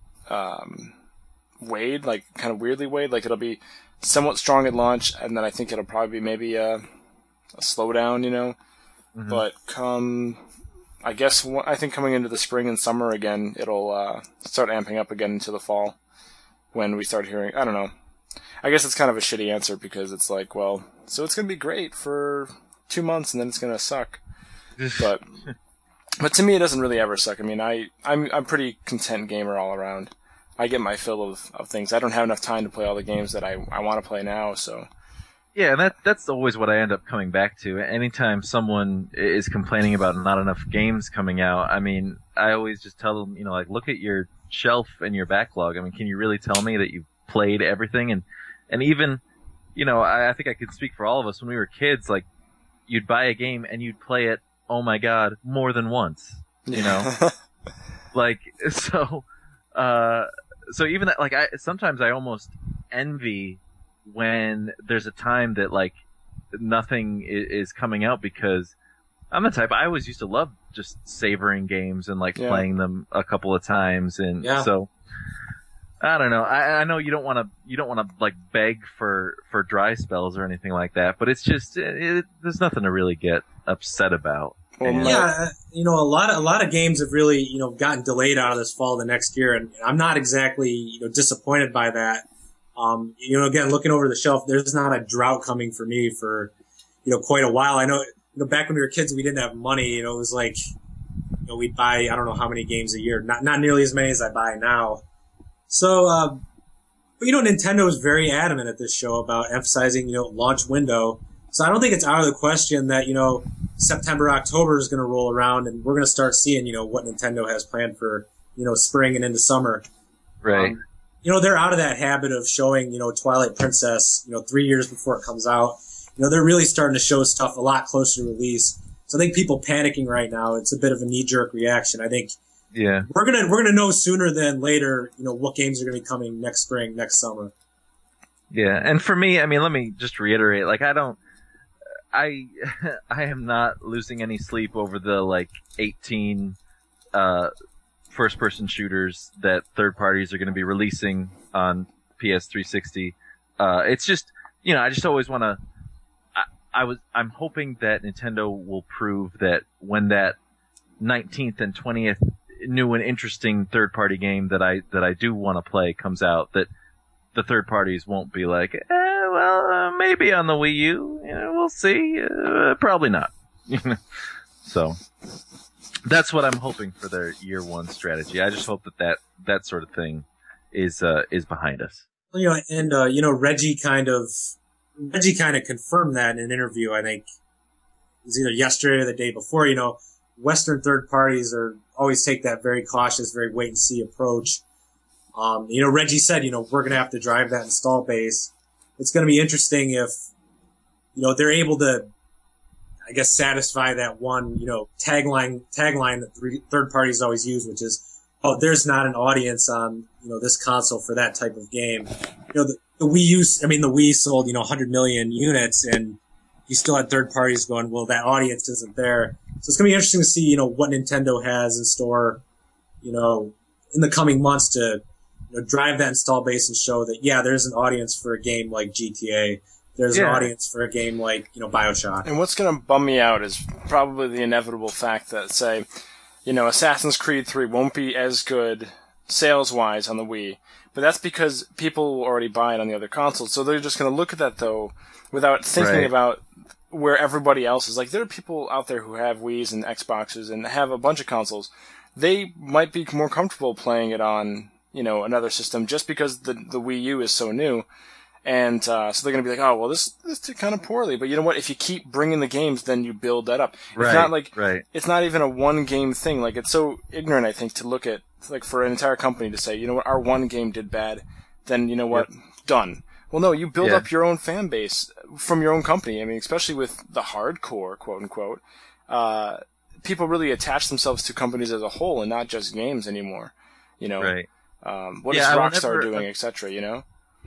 weighed, like kind of weirdly weighed. Like it'll be somewhat strong at launch, and then I think it'll probably be maybe a slowdown, you know. Mm-hmm. But I think coming into the spring and summer again, it'll start amping up again into the fall when we start hearing, I don't know. I guess it's kind of a shitty answer because it's like, well, so it's going to be great for 2 months and then it's going to suck. But to me, it doesn't really ever suck. I mean, I'm a pretty content gamer all around. I get my fill of things. I don't have enough time to play all the games that I want to play now, so. Yeah, and that's always what I end up coming back to. Anytime someone is complaining about not enough games coming out, I mean, I always just tell them, you know, like, look at your shelf and your backlog. I mean, can you really tell me that you've played everything? And even, you know, I think I could speak for all of us when we were kids, like, you'd buy a game and you'd play it, oh my god, more than once, you know? Like, so even that, like, sometimes I almost envy when there's a time that, like, nothing is coming out, because I'm the type, I always used to love just savoring games and, like, playing them a couple of times, and so, I don't know. I know you don't want to like beg for dry spells or anything like that, but it's just there's nothing to really get upset about. Well, yeah, you know, a lot of games have really, you know, gotten delayed out of this fall to next year, and I'm not exactly, you know, disappointed by that. You know, again, looking over the shelf, there's not a drought coming for me for, you know, quite a while. I know, you know, back when we were kids, we didn't have money. You know, it was like, you know, we'd buy, I don't know how many games a year, not nearly as many as I buy now. So, but you know, Nintendo is very adamant at this show about emphasizing, you know, launch window. So I don't think it's out of the question that, you know, September, October is going to roll around and we're going to start seeing, you know, what Nintendo has planned for, you know, spring and into summer. Right. You know, they're out of that habit of showing, you know, Twilight Princess, you know, 3 years before it comes out. You know, they're really starting to show stuff a lot closer to release. So I think people panicking right now, it's a bit of a knee-jerk reaction. I think we're gonna know sooner than later, you know, what games are gonna be coming next spring, next summer. Yeah, and for me, I mean, let me just reiterate, like, I am not losing any sleep over the, like, 18 first-person shooters that third parties are going to be releasing on PS360. It's just, you know, I just always want to. I'm hoping that Nintendo will prove that when that 19th and 20th new and interesting third-party game that I do want to play comes out, that the third parties won't be like, maybe on the Wii U, you know, we'll see, probably not. So that's what I'm hoping for their year one strategy. I just hope that sort of thing is behind us. You know, and you know, Reggie kind of confirmed that in an interview. I think it was either yesterday or the day before. You know, Western third parties always take that very cautious, very wait and see approach. You know, Reggie said, you know, we're going to have to drive that install base. It's going to be interesting if, you know, they're able to, I guess, satisfy that one, you know, tagline that third parties always use, which is, oh, there's not an audience on, you know, this console for that type of game. You know, the Wii sold, you know, 100 million units, and you still had third parties going, well, that audience isn't there. So it's going to be interesting to see, you know, what Nintendo has in store, you know, in the coming months to, you know, drive that install base and show that, yeah, there's an audience for a game like GTA. There's an audience for a game like, you know, BioShock. And what's going to bum me out is probably the inevitable fact that, say, you know, Assassin's Creed 3 won't be as good sales-wise on the Wii. But that's because people already buy it on the other consoles. So they're just going to look at that, though, without thinking about where everybody else is. Like, there are people out there who have Wiis and Xboxes and have a bunch of consoles. They might be more comfortable playing it on, you know, another system just because the Wii U is so new. And so they're going to be like, oh, well, this did kind of poorly. But you know what? If you keep bringing the games, then you build that up. It's not like it's not even a one-game thing. Like, it's so ignorant, I think, to look at, like, for an entire company to say, you know what, our one game did bad, then, you know what, done. Well, no, you build up your own fan base from your own company. I mean, especially with the hardcore, quote-unquote, people really attach themselves to companies as a whole and not just games anymore. You know? Right. What is Rockstar doing, etc., you know?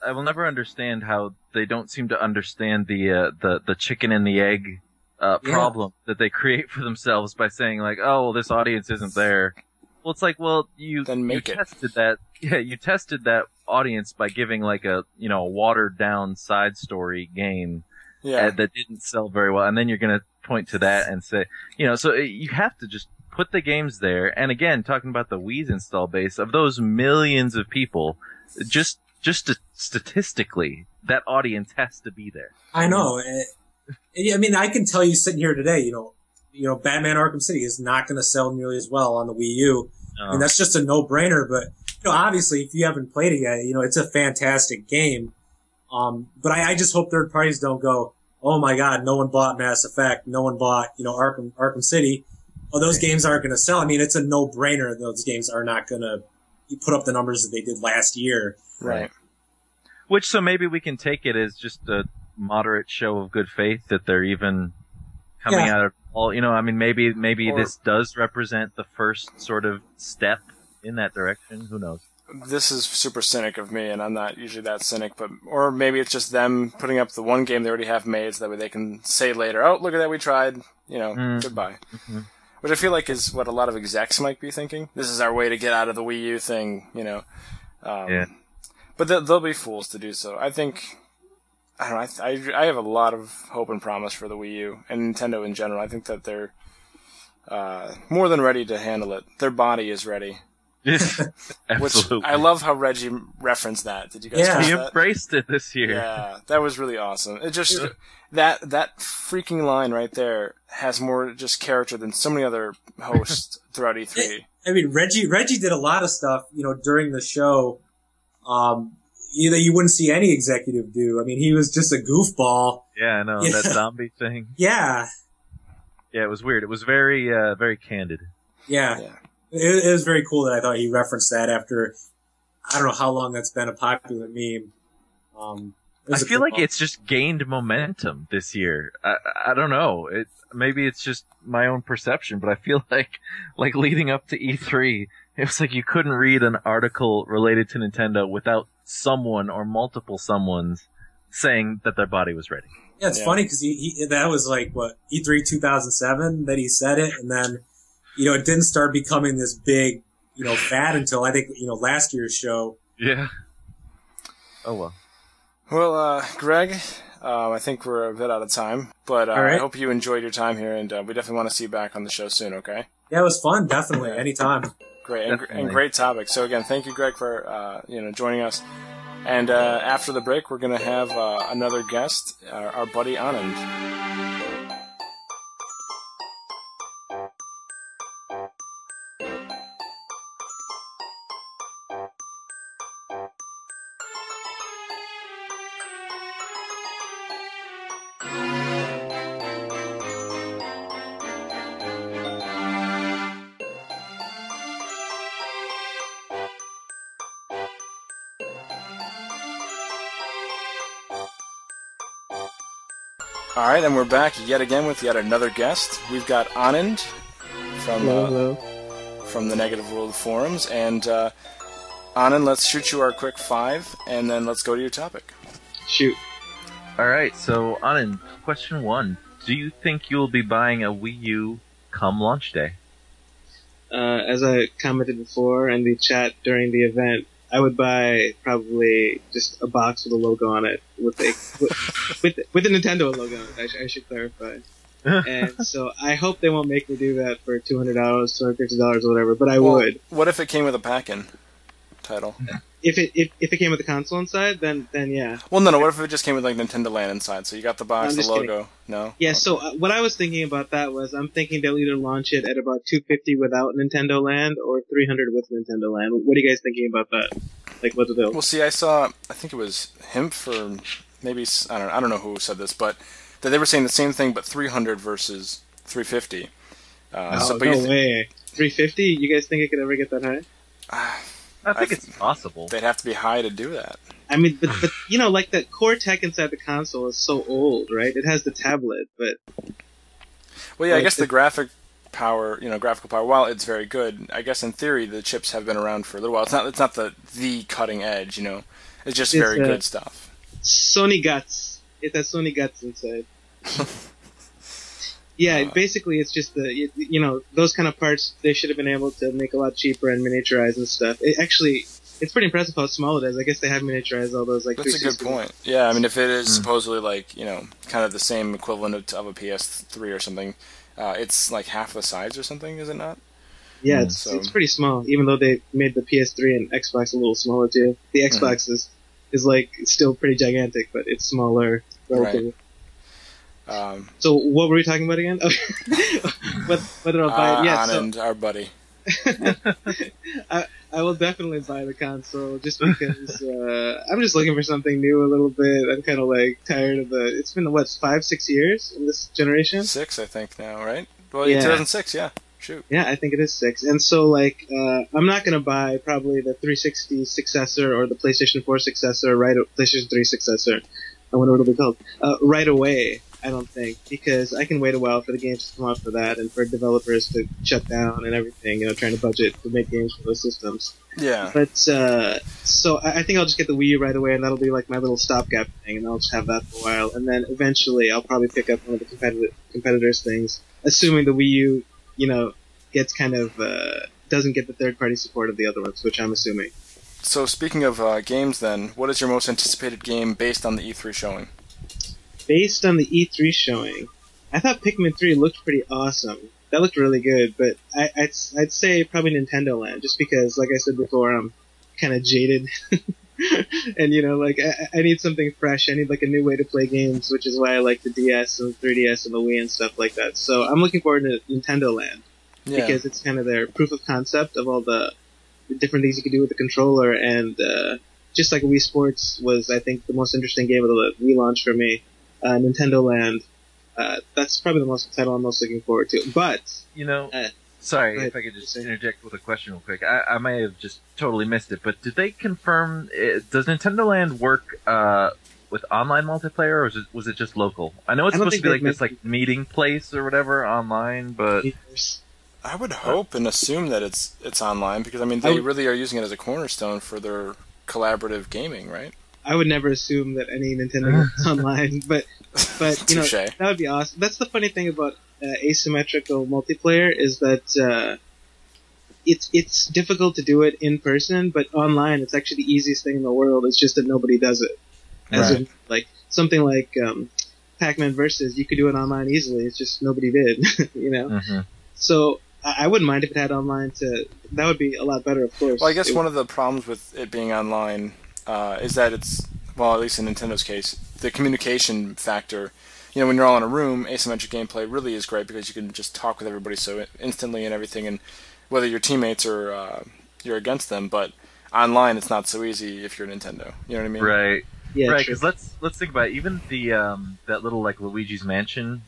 understand how they don't seem to understand the chicken and the egg problem that they create for themselves by saying like, oh, well, this audience isn't there. Well, it's like, well, you tested that. Yeah, you tested that audience by giving like a watered down side story game that didn't sell very well, and then you're going to point to that and say, so you have to just put the games there. And again, talking about the Wii's install base of those millions of people, just statistically, that audience has to be there. I know. I mean, I can tell you sitting here today, Batman Arkham City is not going to sell nearly as well on the Wii U. No. I mean, that's just a no-brainer. But obviously, if you haven't played it yet, it's a fantastic game. But I just hope third parties don't go, oh my God, no one bought Mass Effect, no one bought Arkham City. Oh, those games aren't going to sell. I mean, it's a no-brainer. Those games are not going to put up the numbers that they did last year. Right. Which, so maybe we can take it as just a moderate show of good faith that they're even coming out of all, maybe this does represent the first sort of step in that direction. Who knows? This is super cynic of me, and I'm not usually that cynic, or maybe it's just them putting up the one game they already have made so that way they can say later, oh, look at that, we tried, goodbye. Mm-hmm. Which I feel like is what a lot of execs might be thinking. This is our way to get out of the Wii U thing, But they'll be fools to do so. I think, I don't know, I have a lot of hope and promise for the Wii U and Nintendo in general. I think that they're more than ready to handle it. Their body is ready. Absolutely. Which I love how Reggie referenced that. Did you guys catch that? He embraced it this year. Yeah, that was really awesome. It just that freaking line right there has more just character than so many other hosts throughout E3. I mean, Reggie did a lot of stuff, during the show, you wouldn't see any executive do. I mean, he was just a goofball. Yeah, I know, that zombie thing. Yeah. Yeah, it was weird. It was very, very candid. Yeah. It was very cool that I thought he referenced that after, I don't know how long that's been a popular meme. I feel like it's just gained momentum this year. I don't know. Maybe it's just my own perception, but I feel like leading up to E3, it was like you couldn't read an article related to Nintendo without someone or multiple someones saying that their body was ready. Yeah, it's funny because that was like, E3 2007 that he said it, and then, it didn't start becoming this big, fad until I think, last year's show. Yeah. Oh, well. Well, Greg, I think we're a bit out of time, but I hope you enjoyed your time here, and we definitely want to see you back on the show soon, okay? Yeah, it was fun, definitely, anytime. Great, and great topic. So again, thank you, Greg, for joining us. And after the break, we're going to have another guest, our buddy Anand. All right, and we're back yet again with yet another guest. We've got Anand from the Negative World forums, and Anand, let's shoot you our quick five, and then let's go to your topic. Shoot. All right, so Anand, question one: do you think you'll be buying a Wii U come launch day? As I commented before in the chat during the event, I would buy probably just a box with a logo on it with the Nintendo logo on it. I should clarify. And so I hope they won't make me do that for $200, $250 or whatever. But I would. What if it came with a pack-in title? If it came with the console inside, then yeah. Well, no. What if it just came with like Nintendo Land inside? So you got the box, the logo. Kidding. No. Yeah. Okay. So what I was thinking about that was I'm thinking they'll either launch it at about $250 without Nintendo Land or $300 with Nintendo Land. What are you guys thinking about that? Like, what's the deal? Well, see, I think it was Himp or maybe I don't know who said this, but that they were saying the same thing, but $300 versus $350. No way. $350? You guys think it could ever get that high? I think it's possible. They'd have to be high to do that. I mean, but like the core tech inside the console is so old, right? It has the tablet, but... Well, yeah, I guess the graphical power, while it's very good, I guess in theory the chips have been around for a little while. It's not the cutting edge, It's just It's, very good stuff. Sony guts. It has Sony guts inside. Yeah, basically it's just those kind of parts they should have been able to make a lot cheaper and miniaturize and stuff. It's pretty impressive how small it is. I guess they have miniaturized all those like. That's a good point. Yeah, I mean, if it is supposedly like kind of the same equivalent of a PS3 or something, it's like half the size or something, is it not? Yeah, it's pretty small. Even though they made the PS3 and Xbox a little smaller too. The Xbox is like still pretty gigantic, but it's smaller relatively. Right. So what were we talking about again? Whether I'll buy it? Yeah, Anand, our buddy. I will definitely buy the console just because I'm just looking for something new a little bit. I'm kind of like tired of it's been 5-6 years in this generation? 6, I think now, right? Well, yeah. 2006, yeah. Shoot. Yeah, I think it is 6. And so like I'm not going to buy probably the 360 successor or the PlayStation 4 successor, PlayStation 3 successor. I wonder what it'll be called. Right away. I don't think, because I can wait a while for the games to come out for that and for developers to shut down and everything, trying to budget to make games for those systems. Yeah. But, so I think I'll just get the Wii U right away and that'll be like my little stopgap thing and I'll just have that for a while. And then eventually I'll probably pick up one of the competitors things, assuming the Wii U, gets kind of, doesn't get the third party support of the other ones, which I'm assuming. So speaking of games then, what is your most anticipated game based on the E3 showing? Based on the E3 showing, I thought Pikmin 3 looked pretty awesome. That looked really good, but I'd say probably Nintendo Land, just because, like I said before, I'm kind of jaded. And, I need something fresh. I need, like, a new way to play games, which is why I like the DS and the 3DS and the Wii and stuff like that. So I'm looking forward to Nintendo Land, because it's kind of their proof of concept of all the different things you can do with the controller, and just like Wii Sports was, I think, the most interesting game of the Wii launch for me. Nintendo Land, that's probably the title I'm most looking forward to. But sorry if I could just interject with a question real quick. I may have just totally missed it, but did they confirm? Does Nintendo Land work with online multiplayer, or was it just local? I know it's supposed to be like this like meeting place or whatever online, but I would hope and assume that it's online, because I mean they really are using it as a cornerstone for their collaborative gaming, right? I would never assume that any Nintendo is online, but that would be awesome. That's the funny thing about asymmetrical multiplayer is that it's difficult to do it in person, but online it's actually the easiest thing in the world. It's just that nobody does it. Like something like Pac-Man Versus, you could do it online easily. It's just nobody did, Mm-hmm. So I wouldn't mind if it had online. That would be a lot better, of course. Well, I guess one of the problems with it being online is that it's, well, at least in Nintendo's case, the communication factor. When you're all in a room, asymmetric gameplay really is great because you can just talk with everybody so instantly and everything, and whether you're teammates or you're against them. But online, it's not so easy if you're Nintendo. You know what I mean? Right. Yeah. Right. Because let's think about it. Even the that little like Luigi's Mansion.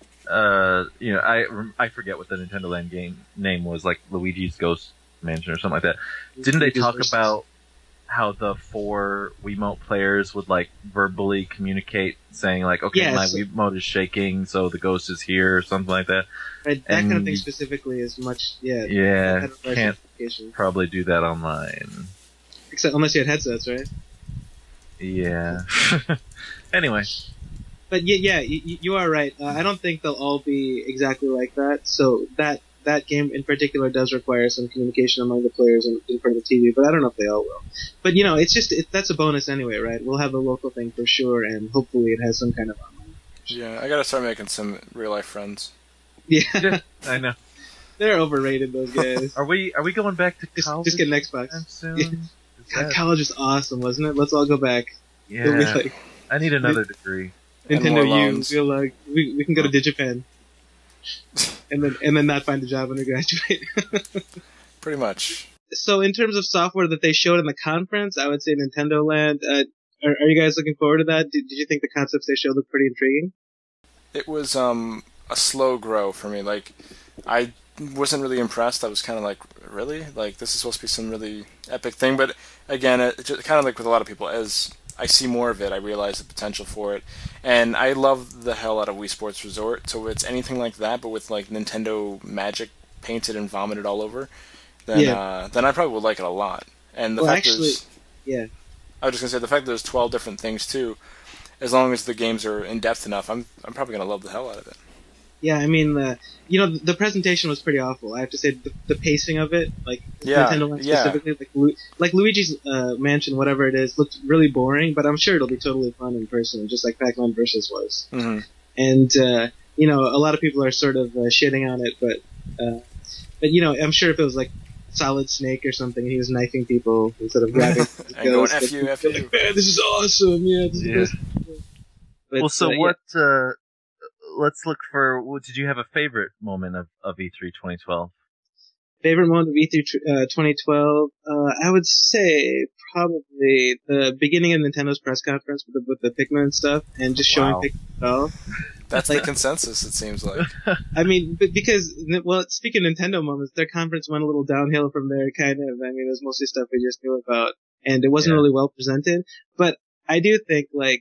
I forget what the Nintendo Land game name was, like Luigi's Ghost Mansion or something like that. Didn't they talk about how the 4 Wiimote players would like verbally communicate, saying like, okay, my Wiimote is shaking, so the ghost is here, or something like that. Right, that kind of thing specifically is much, can't probably do that online. Except unless you had headsets, right? Yeah. Anyway. But you are right. I don't think they'll all be exactly like that. So that game in particular does require some communication among the players in front of the TV, but I don't know if they all will. But that's a bonus anyway, right? We'll have a local thing for sure, and hopefully it has some kind of online. Yeah, I gotta start making some real life friends. Yeah, I know. They're overrated, those guys. Are we going back to college? Just get an Xbox soon? Yeah. God, college was awesome, wasn't it? Let's all go back. Yeah. I need another degree. Nintendo U. Feel like we can go to DigiPen. And then not find a job when we graduate. Pretty much. So in terms of software that they showed in the conference, I would say Nintendo Land. Are you guys looking forward to that? Did you think the concepts they showed looked pretty intriguing? It was a slow grow for me. Like, I wasn't really impressed. I was kind of like, really? Like, this is supposed to be some really epic thing. But again, it just, kind of like with a lot of people, as I see more of it, I realize the potential for it. And I love the hell out of Wii Sports Resort, so if it's anything like that, but with like Nintendo magic painted and vomited all over, then I probably would like it a lot. And the fact is, I was just gonna say the fact that there's 12 different things too. As long as the games are in depth enough, I'm probably gonna love the hell out of it. Yeah, I mean, the presentation was pretty awful. I have to say, the pacing of it, like Yeah, Nintendo Land yeah. specifically, like Luigi's Mansion, whatever it is, looked really boring. But I'm sure it'll be totally fun in person, just like Pac-Man Versus was. Mm-hmm. And a lot of people are sort of shitting on it, but I'm sure if it was like Solid Snake or something, he was knifing people instead of grabbing. And going F you, F you. Like, man, this is awesome. Yeah, this is the best. But, Well, so yeah. what? Let's look for. Did you have a favorite moment of E3 2012? Favorite moment of E3 2012? I would say probably the beginning of Nintendo's press conference with the Pikmin stuff and just showing Wow. Pikmin itself. That's the consensus, it seems like. I mean, because, well, speaking of Nintendo moments, their conference went a little downhill from there, kind of. I mean, it was mostly stuff we just knew about, and it wasn't Yeah. really well presented. But I do think, like,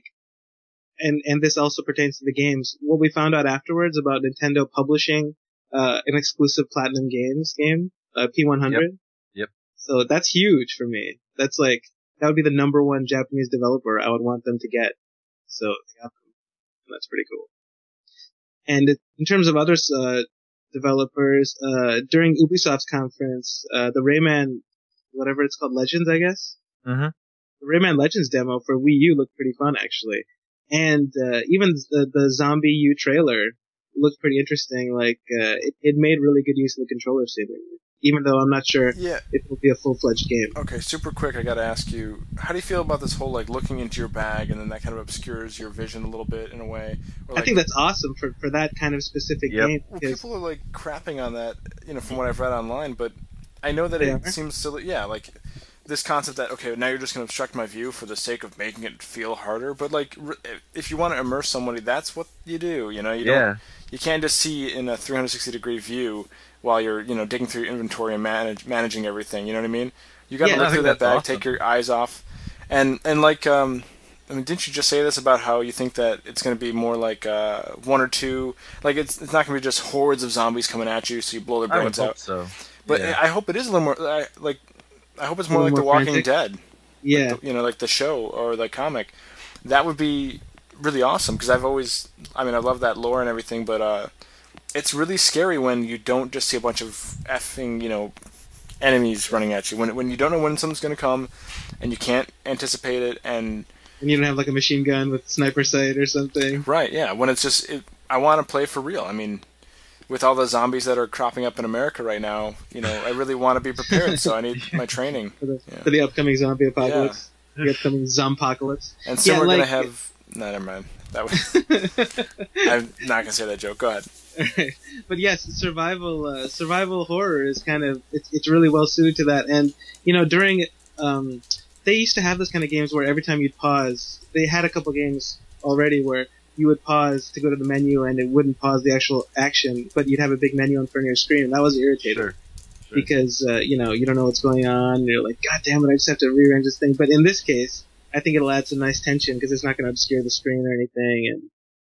and this also pertains to the games, what we found out afterwards about Nintendo publishing an exclusive Platinum Games game, P100. Yep. So that's huge for me. That's like, that would be the number one Japanese developer I would want them to get. So they got them. And that's pretty cool. And in terms of other developers, during Ubisoft's conference, the Rayman, whatever it's called, Legends, I guess? Mm-hmm. The Rayman Legends demo for Wii U looked pretty fun, actually. And even the Zombie U trailer looked pretty interesting. Like, it made really good use of the controller seemingly. Even though I'm not sure Yeah. if it'll be a full-fledged game. Okay, super quick, I gotta ask you, how do you feel about this whole, like, looking into your bag and then that kind of obscures your vision a little bit in a way? Or, I like, think that's awesome for that kind of specific Yep. game. well, Because, people are, like, crapping on that, from what I've read online, but I know that They it are? seems silly. Yeah, like, this concept that, okay, now you're just gonna obstruct my view for the sake of making it feel harder, but, like, if you want to immerse somebody, that's what you do, you You can't just see in a 360-degree view while you're, digging through your inventory and managing everything. You know what I mean? You got to Yeah, look I through think that bag, that's awesome. take your eyes off, and like, I mean, didn't you just say this about how you think that it's going to be more like one or two? Like, it's not going to be just hordes of zombies coming at you, so you blow their I would brains hope out. so. But Yeah. I hope it is a little more. I hope it's more A like little The more Walking frantic? Dead. yeah. Like the show or the comic. That would be really awesome because I love that lore and everything, but it's really scary when you don't just see a bunch of effing, enemies running at you. When you don't know when something's going to come and you can't anticipate it, and And you don't have like a machine gun with sniper sight or something. right, yeah, when it's just I want to play for real. I mean, with all the zombies that are cropping up in America right now, I really want to be prepared, so I need my training. For the upcoming zombie apocalypse. The upcoming zompocalypse. And soon Yeah, we're like- going to have... No, never mind. That was... I'm not going to say that joke. Go ahead. But yes, survival horror is kind of, it's really well suited to that. And, during, they used to have this kind of games where every time you'd pause, they had a couple games already where you would pause to go to the menu and it wouldn't pause the actual action, but you'd have a big menu in front of your screen. And that was irritating. Sure. Because, you don't know what's going on. And you're like, God damn it, I just have to rearrange this thing. But in this case, I think it'll add some nice tension because it's not going to obscure the screen or anything.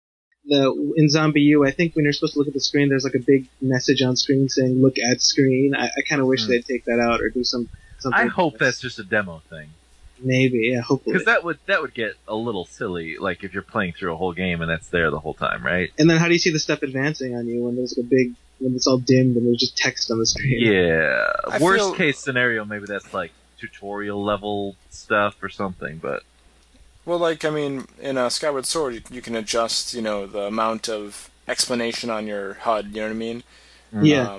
And in Zombie U, I think when you're supposed to look at the screen, there's like a big message on screen saying "Look at screen." I kind of wish they'd take that out or do something. I hope that's just a demo thing. Maybe, yeah, hopefully. Because that would get a little silly, like if you're playing through a whole game and that's there the whole time, right? And then how do you see the stuff advancing on you when there's like when it's all dimmed and there's just text on the screen? Yeah. I Worst feel- case scenario, maybe that's like tutorial level stuff or something, but Well, like, I mean, in Skyward Sword, you can adjust, the amount of explanation on your HUD, you know what I mean? Yeah.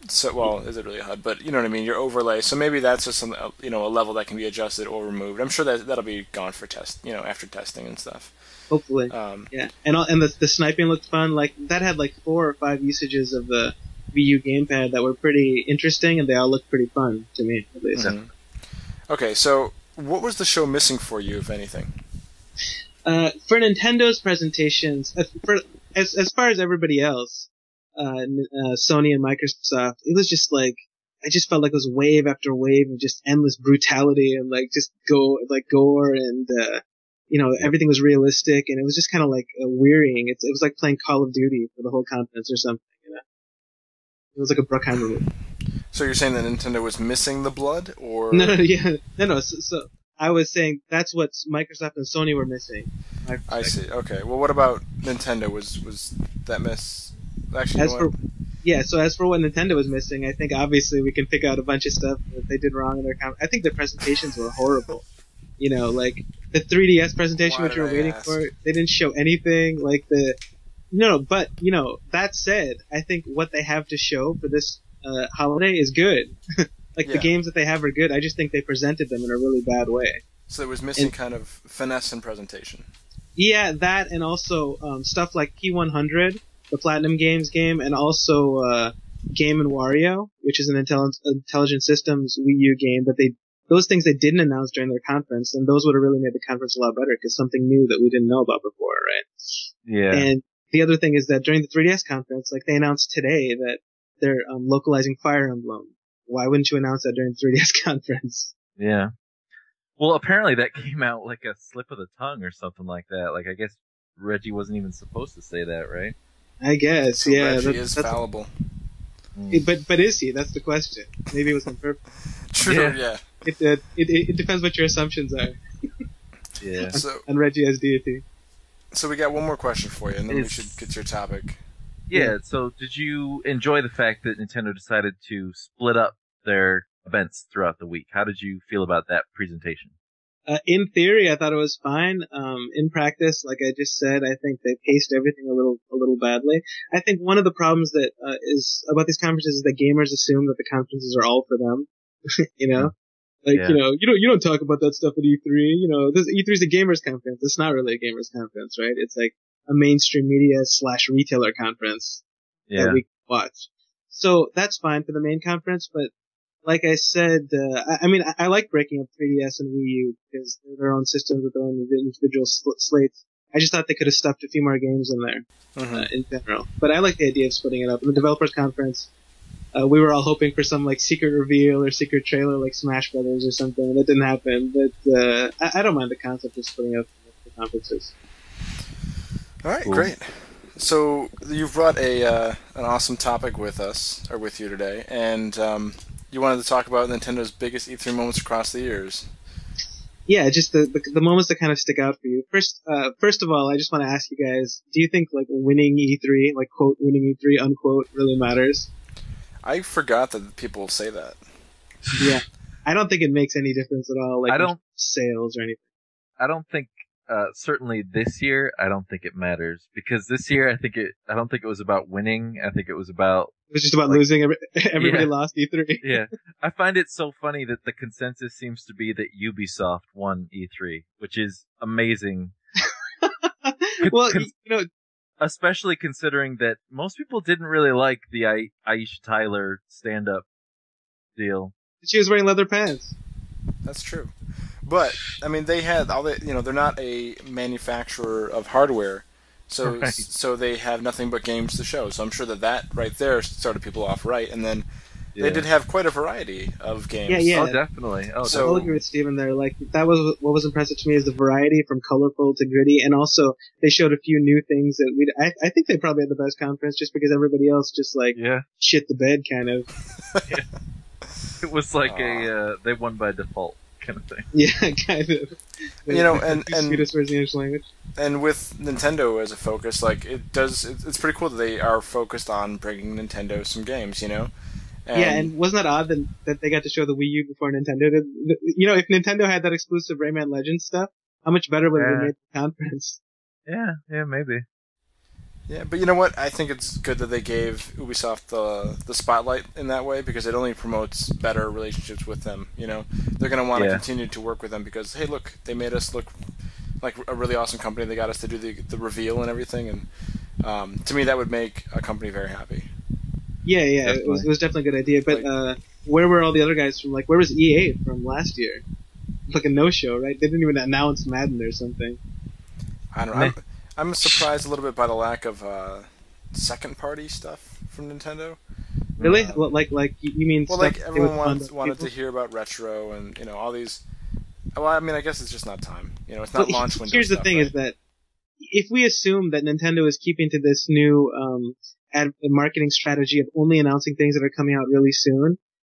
Is it really a HUD? But you know what I mean, your overlay. So maybe that's just a level that can be adjusted or removed. I'm sure that'll be gone for after testing and stuff. Hopefully. Yeah. And the sniping looked fun. Like, that had like 4 or 5 usages of the Wii U gamepad that were pretty interesting, and they all looked pretty fun to me, at least. Mhm. Okay, so what was the show missing for you, if anything? For Nintendo's presentations, as far as everybody else, Sony and Microsoft, it was just like, I just felt like it was wave after wave of just endless brutality and like just gore and, everything was realistic and it was just kind of like wearying. It was like playing Call of Duty for the whole conference or something, It was like a Bruckheimer movie. So you're saying that Nintendo was missing the blood, or No. So I was saying that's what Microsoft and Sony were missing. I see. Okay. Well, what about Nintendo? Was that miss? Actually, so as for what Nintendo was missing, I think obviously we can pick out a bunch of stuff that they did wrong in their I think their presentations were horrible. Like the 3DS presentation, which you were waiting for, they didn't show anything. But that said, I think what they have to show for this holiday is good. The games that they have are good. I just think they presented them in a really bad way. So it was missing kind of finesse in presentation. Yeah, that and also stuff like P100, the Platinum Games game, and also Game & Wario, which is an Intelligent Systems Wii U game. But those things they didn't announce during their conference, and those would have really made the conference a lot better because something new that we didn't know about before, right? Yeah. And the other thing is that during the 3DS conference, they announced today that they're localizing Fire Emblem. Why wouldn't you announce that during the 3DS conference? Yeah. Well, apparently that came out like a slip of the tongue or something like that. I guess Reggie wasn't even supposed to say that, right? I guess, so yeah. Reggie is fallible. But is he? That's the question. Maybe it was on purpose. True, yeah. It depends what your assumptions are. Yeah. On Reggie as deity. So we got one more question for you, and then we should get to your topic. Yeah, so did you enjoy the fact that Nintendo decided to split up their events throughout the week? How did you feel about that presentation? In theory, I thought it was fine. In practice, like I just said, I think they paced everything a little badly. I think one of the problems that is about these conferences is that gamers assume that the conferences are all for them. You don't talk about that stuff at E3. This E3 is a gamers conference. It's not really a gamers conference, right? It's like a mainstream media / retailer conference that we watch. So that's fine for the main conference, but like I said, I like breaking up 3DS and Wii U because they're their own systems with their own individual slates. I just thought they could have stuffed a few more games in there, in general. But I like the idea of splitting it up. In the developers conference, we were all hoping for some secret reveal or secret trailer like Smash Brothers or something. That didn't happen, but I don't mind the concept of splitting up the conferences. All right, great. So you've brought an awesome topic with you today, and you wanted to talk about Nintendo's biggest E3 moments across the years. Yeah, just the moments that kind of stick out for you. First of all, I just want to ask you guys: do you think winning E3, quote winning E3 unquote, really matters? I forgot that people say that. Yeah, I don't think it makes any difference at all. I don't sales or anything. I don't think. Certainly this year, I don't think it matters because this year I don't think it was about winning. I think it was about. It was just about losing. Everybody lost E3. Yeah. I find it so funny that the consensus seems to be that Ubisoft won E3, which is amazing. Well, especially considering that most people didn't really like the Aisha Tyler stand-up deal. She was wearing leather pants. That's true. But, they had they're not a manufacturer of hardware, so they have nothing but games to show. So I'm sure that right there started people off right, and then they did have quite a variety of games. Yeah. Oh, definitely. I'll agree with Steven there. That was what was impressive to me is the variety from colorful to gritty, and also they showed a few new things that I think they probably had the best conference just because everybody else just shit the bed kind of. It was they won by default. Kind of thing. Yeah, kind of. And sweetest words in English language. And with Nintendo as a focus, it's pretty cool that they are focused on bringing Nintendo some games, And wasn't that odd that they got to show the Wii U before Nintendo did? If Nintendo had that exclusive Rayman Legends stuff, how much better would it have made the conference? Yeah, maybe. Yeah, but you know what? I think it's good that they gave Ubisoft the spotlight in that way because it only promotes better relationships with them. They're going to want to continue to work with them because, hey, look, they made us look like a really awesome company. They got us to do the reveal and everything, and to me, that would make a company very happy. Yeah, it was definitely a good idea. But where were all the other guys from? Where was EA from last year? A no-show, right? They didn't even announce Madden or something. I don't know. I'm surprised a little bit by the lack of second-party stuff from Nintendo. Really? You mean? Well, stuff everyone wanted to hear about retro and all these. Well, I guess it's just not time. It's not launch window. Here's the thing: is that if we assume that Nintendo is keeping to this new marketing strategy of only announcing things that are coming out really soon,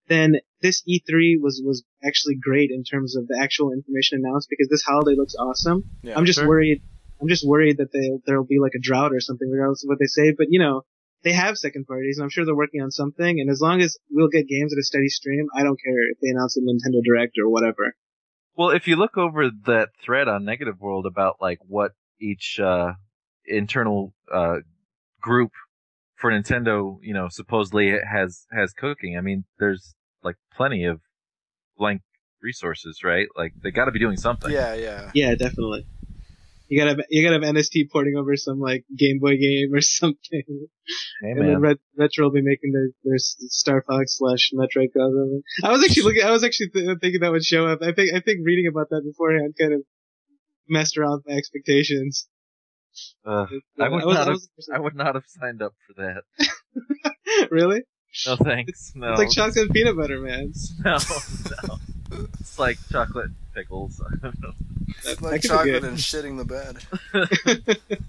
then this E3 was actually great in terms of the actual information announced, because this holiday looks awesome. Yeah, I'm just sure. worried that there'll be like a drought or something regardless of what they say, but they have second parties, and I'm sure they're working on something, and as long as we'll get games at a steady stream, I don't care if they announce a Nintendo Direct or whatever. Well, if you look over that thread on Negative World about like what each internal group for Nintendo, supposedly has cooking. I mean, there's like plenty of blank resources, right? Like they got to be doing something. Yeah. Yeah, definitely. You gotta have NST porting over some like Game Boy game or something, Hey, and man. then Retro will be making their Star Fox / Metroid crossover. I was actually thinking that would show up. I think reading about that beforehand kind of messed around with my expectations. I would not have signed up for that. Really? No thanks. No. It's like chocolate and peanut butter, man. No. It's like chocolate pickles. I don't know. It's That like could be chocolate good. and shitting the bed.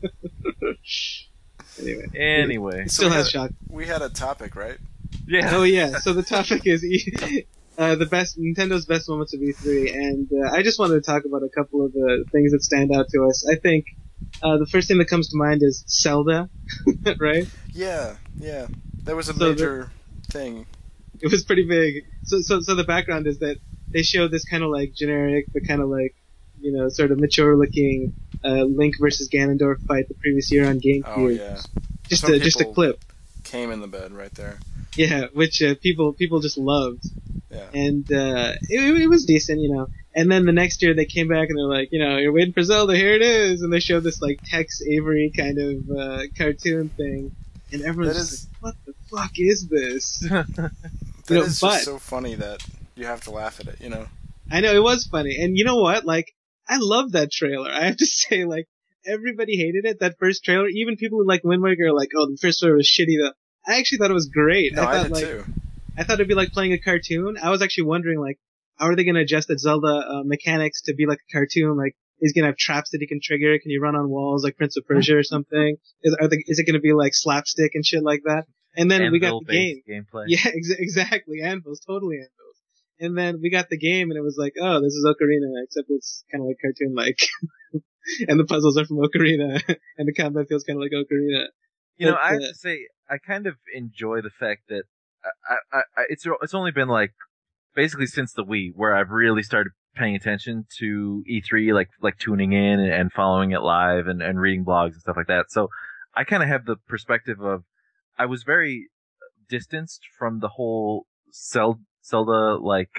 Anyway, Anyway. still has chocolate. We had a topic, right? Yeah. Oh yeah. So the topic is Nintendo's best moments of E3, and I just wanted to talk about a couple of the things that stand out to us. I think the first thing that comes to mind is Zelda, right? Yeah. That was a So major thing. It was pretty big. So the background is that they showed this kind of like generic, but kind of like, sort of mature looking, Link versus Ganondorf fight the previous year on GameCube. Oh yeah. Just Some a people clip. Came in the bed right there. Yeah, which, people just loved. Yeah. And, it was decent, And then the next year they came back and they're like, you're waiting for Zelda, here it is! And they showed this like Tex Avery kind of, cartoon thing. And everyone's just like, what the fuck is this? That is just so funny that you have to laugh at it, I know, it was funny. And you know what? Like, I love that trailer. I have to say, like, everybody hated it, that first trailer. Even people who like Wind Waker are like, oh, the first trailer was shitty though. I actually thought it was great. No, I did thought, too. I thought it'd be like playing a cartoon. I was actually wondering, like, how are they gonna adjust the Zelda, mechanics to be like a cartoon? Like, is he gonna have traps that he can trigger? Can you run on walls like Prince of Persia or something? Is it gonna be like slapstick and shit like that? And then we got the game. Gameplay. Yeah, exactly. Anvils, totally anvils. And then we got the game, and it was like, oh, this is Ocarina, except it's kind of like cartoon-like. And the puzzles are from Ocarina, and the combat feels kind of like Ocarina. I have to say, I kind of enjoy the fact that it's only been like basically since the Wii where I've really started paying attention to E3, like tuning in and following it live and reading blogs and stuff like that. So I kind of have the perspective of I was very distanced from the whole Zelda like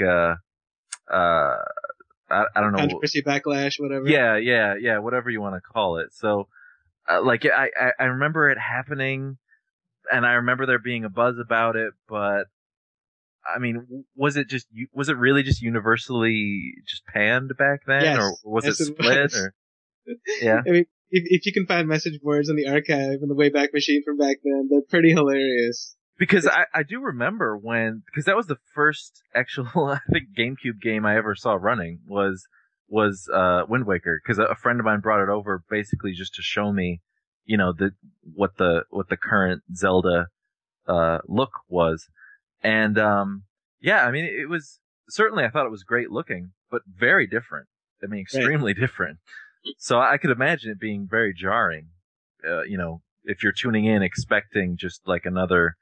I don't know, controversy, backlash, whatever. Yeah, whatever you want to call it. So I remember it happening, and I remember there being a buzz about it, but I mean, was it really just universally just panned back then, Yes, or was it yes, split? was. Or yeah, I mean, if you can find message boards in the archive in the Wayback Machine from back then, they're pretty hilarious. because I do remember because that was the first actual I think GameCube game I ever saw running was Wind Waker, because a friend of mine brought it over basically just to show me, what the current Zelda look was. And, yeah, I mean, it was, certainly I thought it was great looking, but very different. I mean, extremely different. So I could imagine it being very jarring, if you're tuning in expecting just like another,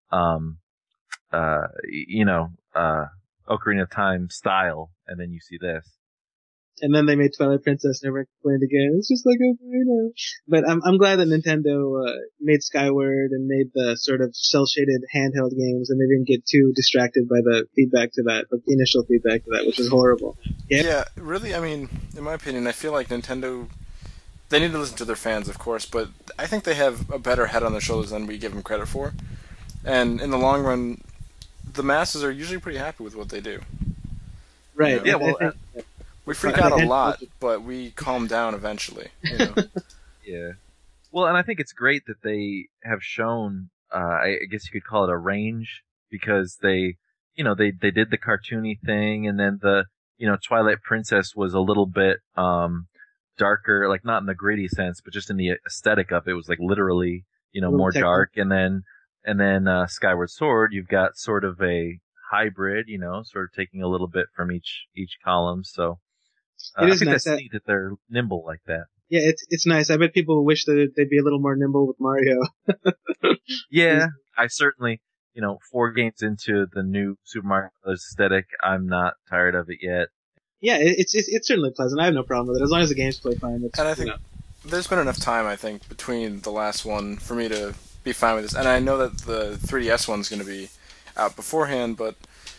Ocarina of Time style, and then you see this. And then they made Twilight Princess Never Explained Again. It's just like Ocarina. But I'm glad that Nintendo made Skyward and made the sort of cel-shaded handheld games, and they didn't get too distracted by the feedback to that, the initial feedback to that, which was horrible. Yeah, really, I mean, in my opinion, I feel like Nintendo, they need to listen to their fans, of course, but I think they have a better head on their shoulders than we give them credit for. And in the long run, the masses are usually pretty happy with what they do. Right. Yeah, well, we freak out a lot, but we calm down eventually. Yeah. Well, and I think it's great that they have shown, I guess you could call it a range, because they did the cartoony thing, and then the, Twilight Princess was a little bit, darker, like not in the gritty sense, but just in the aesthetic of it was like literally, more dark. And then Skyward Sword, you've got sort of a hybrid, sort of taking a little bit from each column. So It I is think nice that's neat that they're nimble like that. Yeah, it's nice. I bet people wish that they'd be a little more nimble with Mario. Yeah, I certainly, 4 games into the new Super Mario Bros. Aesthetic, I'm not tired of it yet. Yeah, it's certainly pleasant. I have no problem with it as long as the games play fine. And I think there's been enough time, I think, between the last one for me to be fine with this. And I know that the 3DS one's going to be out beforehand, but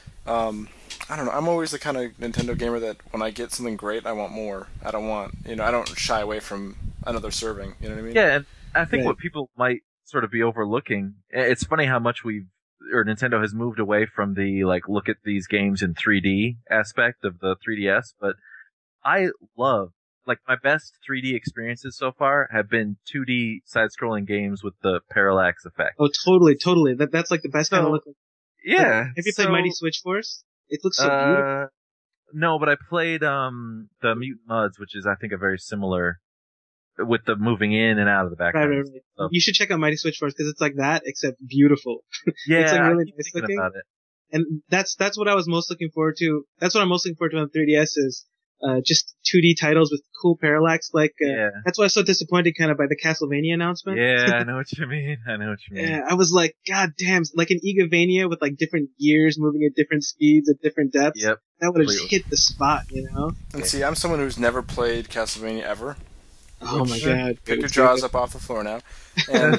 I don't know. I'm always the kind of Nintendo gamer that when I get something great, I want more. I don't shy away from another serving. You know what I mean? Yeah, and I think what people might sort of be overlooking, it's funny how much Nintendo has moved away from the, look at these games in 3D aspect of the 3DS, but I love, my best 3D experiences so far have been 2D side-scrolling games with the parallax effect. Oh, totally. That's the best kind of look. Yeah. Have you played Mighty Switch Force? It looks so beautiful. No, but I played the Mutant Mudds, which is I think a very similar with the moving in and out of the background. Right. So. You should check out Mighty Switch Force because it's like that except beautiful. Yeah, it's really nice looking. About it. And that's what I was most looking forward to. That's what I'm most looking forward to on 3DS is just 2D titles with cool parallax. That's why I was so disappointed kind of by the Castlevania announcement. Yeah, I know what you mean. Yeah, I was like, God damn, like an Igavania with different gears moving at different speeds at different depths. Yep. That would have just hit the spot, And see, I'm someone who's never played Castlevania ever. Oh my God. Pick your jaws up off the floor now. And,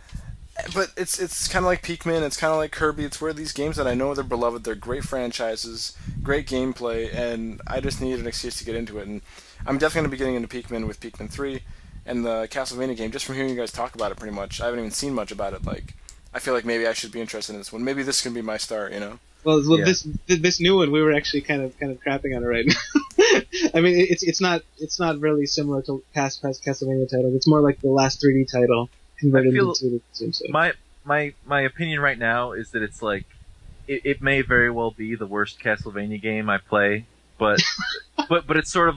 but it's kind of like Pikmin, it's kind of like Kirby, it's where these games that I know they're beloved, they're great franchises, great gameplay, and I just need an excuse to get into it. And I'm definitely going to be getting into Pikmin with Pikmin 3, and the Castlevania game, just from hearing you guys talk about it pretty much. I haven't even seen much about it. I feel like maybe I should be interested in this one. Maybe this can be my start, Well, yeah. This new one, we were actually kind of crapping on it right now. I mean, it's not really similar to past Castlevania titles. It's more like the last 3D title converted into the my opinion right now is that it's it may very well be the worst Castlevania game I play, but but it's sort of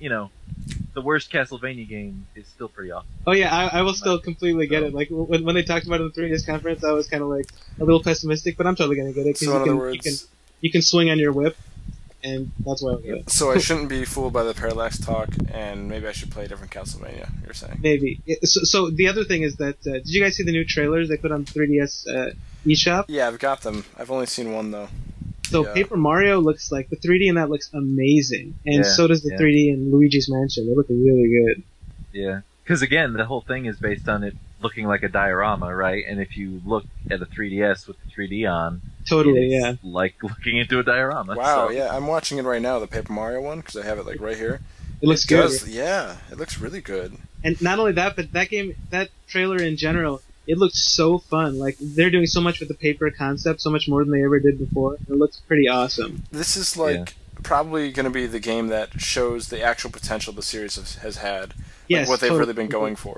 the worst Castlevania game is still pretty awesome. Oh yeah, I will still completely get it. Like when they talked about it in the 3DS conference, I was kind of a little pessimistic, but I'm totally gonna get it because you can swing on your whip, and that's why I get it. So I shouldn't be fooled by the parallax talk, and maybe I should play a different Castlevania. You're saying? Maybe. So the other thing is that did you guys see the new trailers they put on 3DS eShop? Yeah, I've got them. I've only seen one though. So Paper Mario looks the 3D in that looks amazing, and so does the 3D in Luigi's Mansion. They look really good. Yeah, because again, the whole thing is based on it looking like a diorama, right? And if you look at a 3DS with the 3D on, it's like looking into a diorama. Wow, yeah, I'm watching it right now, the Paper Mario one, because I have it right here. It looks good. Yeah, it looks really good. And not only that, but that trailer in general. It looks so fun. They're doing so much with the paper concept, so much more than they ever did before. It looks pretty awesome. This is probably going to be the game that shows the actual potential the series has had. Yes, what they've really been going for,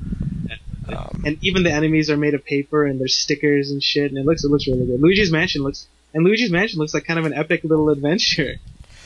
and even the enemies are made of paper, and there's stickers and shit, and it looks really good. Luigi's Mansion looks like kind of an epic little adventure.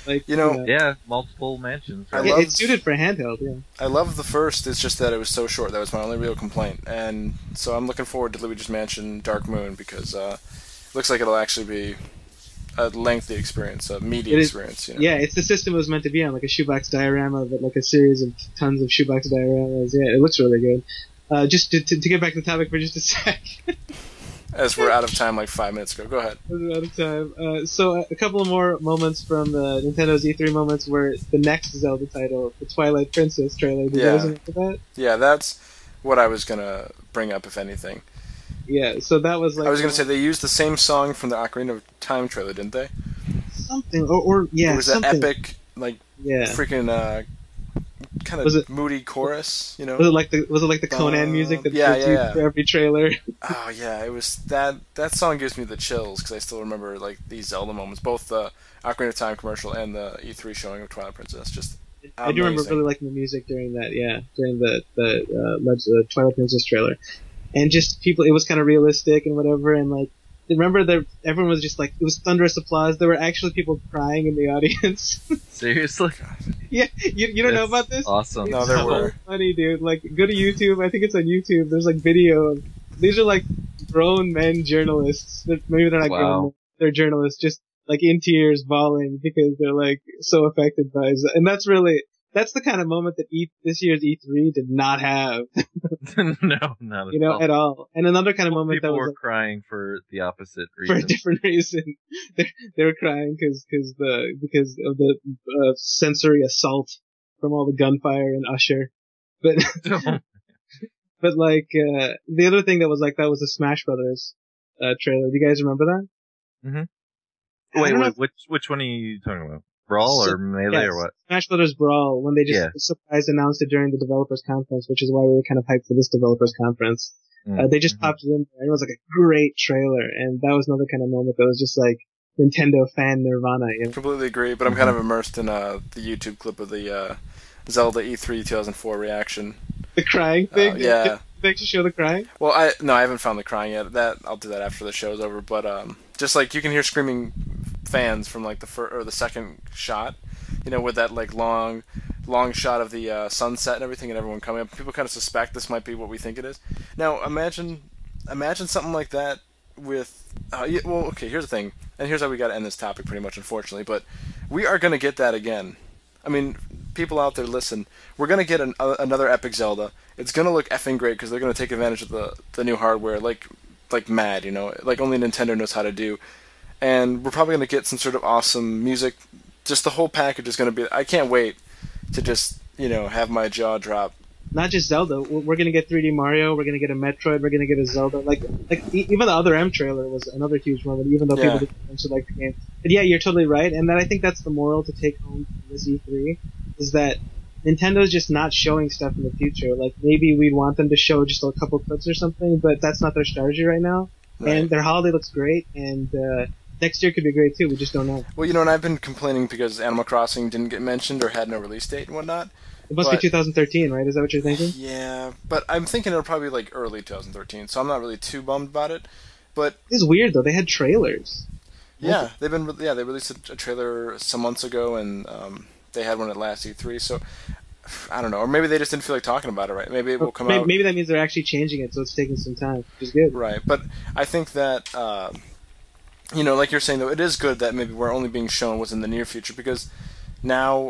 Multiple mansions. Right? It's suited for handheld, yeah. I love the first, it's just that it was so short. That was my only real complaint. And so I'm looking forward to Luigi's Mansion Dark Moon because it looks like it'll actually be a lengthy experience, a meaty experience. Yeah, it's the system it was meant to be on, like a shoebox diorama, but a series of tons of shoebox dioramas. Yeah, it looks really good. Just to get back to the topic for just a sec. As we're out of time 5 minutes ago. Go ahead. We're out of time. So a couple of more moments from the Nintendo's E3 moments were the next Zelda title, the Twilight Princess trailer. Did you guys remember that? Yeah, that's what I was going to bring up, if anything. Yeah, so that was I was going to say, they used the same song from the Ocarina of Time trailer, didn't they? Something, or yeah, it was something. An epic, freaking... kind of moody chorus, Was it like the Conan music that plays for every trailer? Oh yeah, it was that song gives me the chills because I still remember these Zelda moments, both the Ocarina of Time commercial and the E3 showing of Twilight Princess. Just I do remember really liking the music during that, during the Twilight Princess trailer, and just people, it was kind of realistic and whatever, and remember that everyone was just it was thunderous applause. There were actually people crying in the audience. Seriously? Yeah, you don't know about this? Awesome. No, there were. Funny, dude. Go to YouTube. I think it's on YouTube. There's video of these are grown men journalists. Maybe they're not grown men. their journalists just like in tears, bawling because they're like so affected by it. And that's the kind of moment that this year's E3 did not have. No, not at all. At all. And another kind of moment people that was were crying for the opposite reason. For a different reason. They were crying because of the sensory assault from all the gunfire and Usher. But but like the other thing that was like that was the Smash Brothers trailer. Do you guys remember that? Mm-hmm. Wait, which one are you talking about? Brawl or Melee or what? Smash Brothers Brawl, when they just surprise announced it during the developers conference, which is why we were kind of hyped for this developers conference. They just popped it in there, and it was like a great trailer, and that was another kind of moment that was just like Nintendo fan nirvana. You know? Completely agree, but I'm kind of immersed in the YouTube clip of the Zelda E3 2004 reaction. The crying thing? Yeah. Did they actually show the crying? Well, I haven't found the crying yet. I'll do that after the show's over, but just like you can hear screaming fans from like the second shot, with that like long shot of the sunset and everything, and everyone coming up. People kind of suspect this might be what we think it is. Now imagine something like that with. Okay. Here's the thing, and here's how we got to end this topic, pretty much, unfortunately. But we are going to get that again. I mean, people out there, listen. We're going to get another epic Zelda. It's going to look effing great because they're going to take advantage of the new hardware, like mad, like only Nintendo knows how to do. And we're probably going to get some sort of awesome music. Just the whole package is going to be... I can't wait to just, have my jaw drop. Not just Zelda. We're going to get 3D Mario. We're going to get a Metroid. We're going to get a Zelda. Like even the other M trailer was another huge moment, even though people didn't mention like the game. But yeah, you're totally right. And I think that's the moral to take home from this E3, is that Nintendo's just not showing stuff in the future. Like, maybe we'd want them to show just a couple clips or something, but that's not their strategy right now. Right. And their holiday looks great, and next year could be great too. We just don't know. Well, and I've been complaining because Animal Crossing didn't get mentioned or had no release date and whatnot. It must be 2013, right? Is that what you're thinking? Yeah, but I'm thinking it'll probably be like early 2013, so I'm not really too bummed about it. But it's weird though. They had trailers. Yeah, they released a trailer some months ago, and they had one at last E3. So I don't know, or maybe they just didn't feel like talking about it. Right? Maybe it will come out. Maybe that means they're actually changing it, so it's taking some time, which is good. Right, but I think that. Like you're saying, though, it is good that maybe we're only being shown what's in the near future, because now,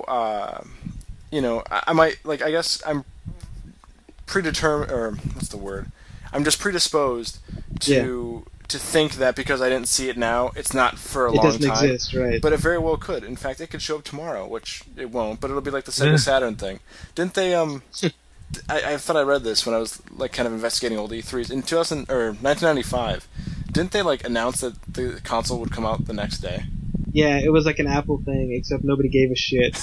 I might, I guess I'm predetermined, or what's the word? I'm just predisposed to think that because I didn't see it now, it's not for a long time. It doesn't exist, right. But it very well could. In fact, it could show up tomorrow, which it won't, but it'll be like the Sega Saturn thing. Didn't they, I thought I read this when I was, kind of investigating old E3s. In 1995, didn't they, announce that the console would come out the next day? Yeah, it was like an Apple thing, except nobody gave a shit.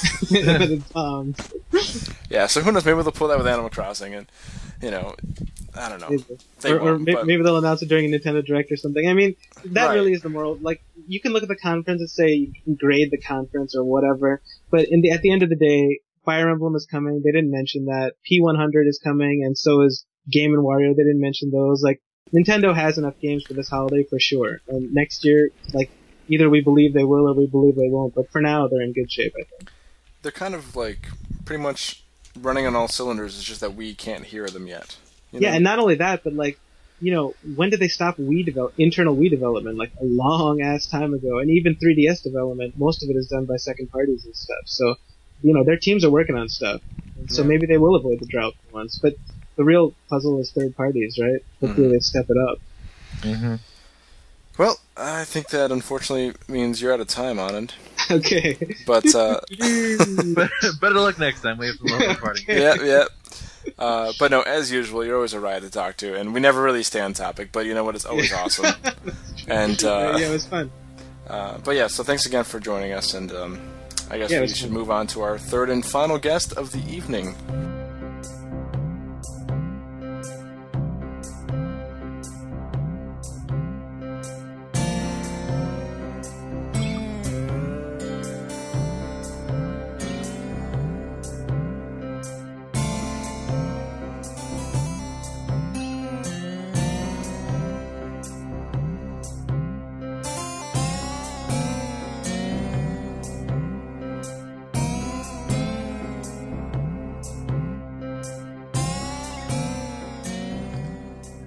Yeah, so who knows? Maybe they'll pull that with Animal Crossing, and, I don't know. Maybe they'll announce it during a Nintendo Direct or something. I mean, that really is the moral. You can look at the conference and say you can grade the conference or whatever, but at the end of the day, Fire Emblem is coming. They didn't mention that. P100 is coming, and so is Game & Wario. They didn't mention those. Nintendo has enough games for this holiday for sure. And next year, either we believe they will or we believe they won't. But for now, they're in good shape, I think. They're kind of, pretty much running on all cylinders. It's just that we can't hear them yet. Yeah, and not only that, but, when did they stop internal Wii development? A long-ass time ago. And even 3DS development, most of it is done by second parties and stuff. So, their teams are working on stuff. And so maybe they will avoid the drought for once. But the real puzzle is third parties, right? Hopefully they step it up. Mm-hmm. Well, I think that unfortunately means you're out of time, Anand. Okay. But better luck next time. We have some local party. Yeah. But no, as usual, you're always a riot to talk to, and we never really stay on topic. But you know what? It's always awesome. And yeah, it was fun. But yeah, so thanks again for joining us, and I guess we should move on to our third and final guest of the evening.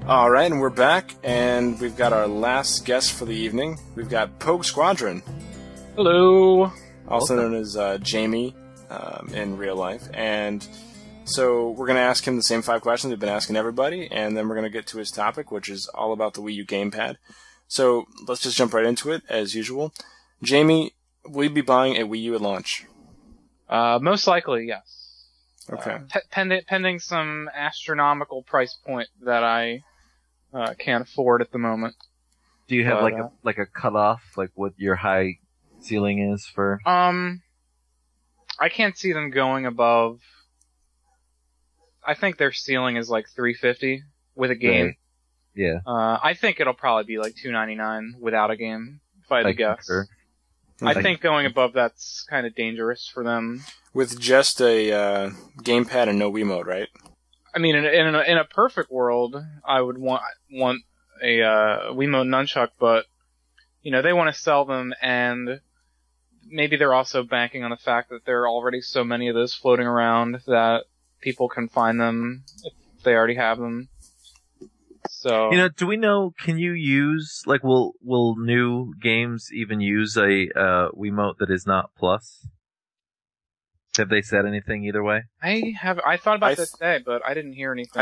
All right, and we're back, and we've got our last guest for the evening. We've got Pogue Squadron. Hello. Also known as Jamie in real life. And so we're going to ask him the same 5 questions we've been asking everybody, and then we're going to get to his topic, which is all about the Wii U gamepad. So let's just jump right into it, as usual. Jamie, will you be buying a Wii U at launch? Most likely, yes. Okay. Pending some astronomical price point that I can't afford at the moment. Do you have like a cutoff, like what your high ceiling is for? I can't see them going above. I think their ceiling is like $350 with a game. Right. Yeah. I think it'll probably be like $299 without a game, if I had to guess. Concur. I think going above that's kind of dangerous for them. With just a gamepad and no Wiimote, right? I mean, in a perfect world, I would want a Wiimote nunchuck, but you know they want to sell them, and maybe they're also banking on the fact that there are already so many of those floating around that people can find them if they already have them. So, you know, do we know? Can you use will new games even use a Wiimote that is not Plus? Have they said anything either way? I thought about that today, but I didn't hear anything.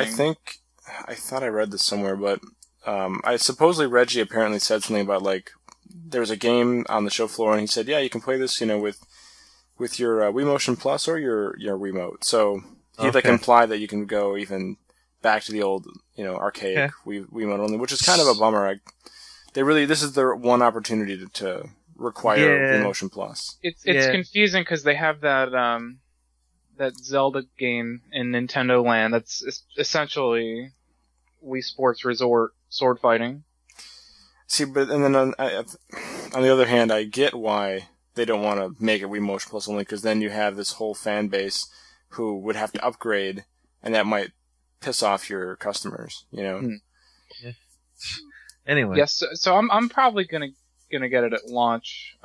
I thought I read this somewhere, but I supposedly Reggie apparently said something about like there was a game on the show floor, and he said, "Yeah, you can play this, you know, with your Wii Motion Plus or your Wiimote." So he like implied that you can go even back to the old, you know, archaic Wiimote only, which is kind of a bummer. This is their one opportunity to require Wii Motion Plus. It's confusing because they have that Zelda game in Nintendo Land that's essentially Wii Sports Resort sword fighting. See, but and then on the other hand, I get why they don't want to make it Wii Motion Plus only, because then you have this whole fan base who would have to upgrade, and that might piss off your customers, you know. Yeah. Anyway, yes. So I'm probably gonna get it at launch.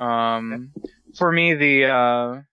For me, the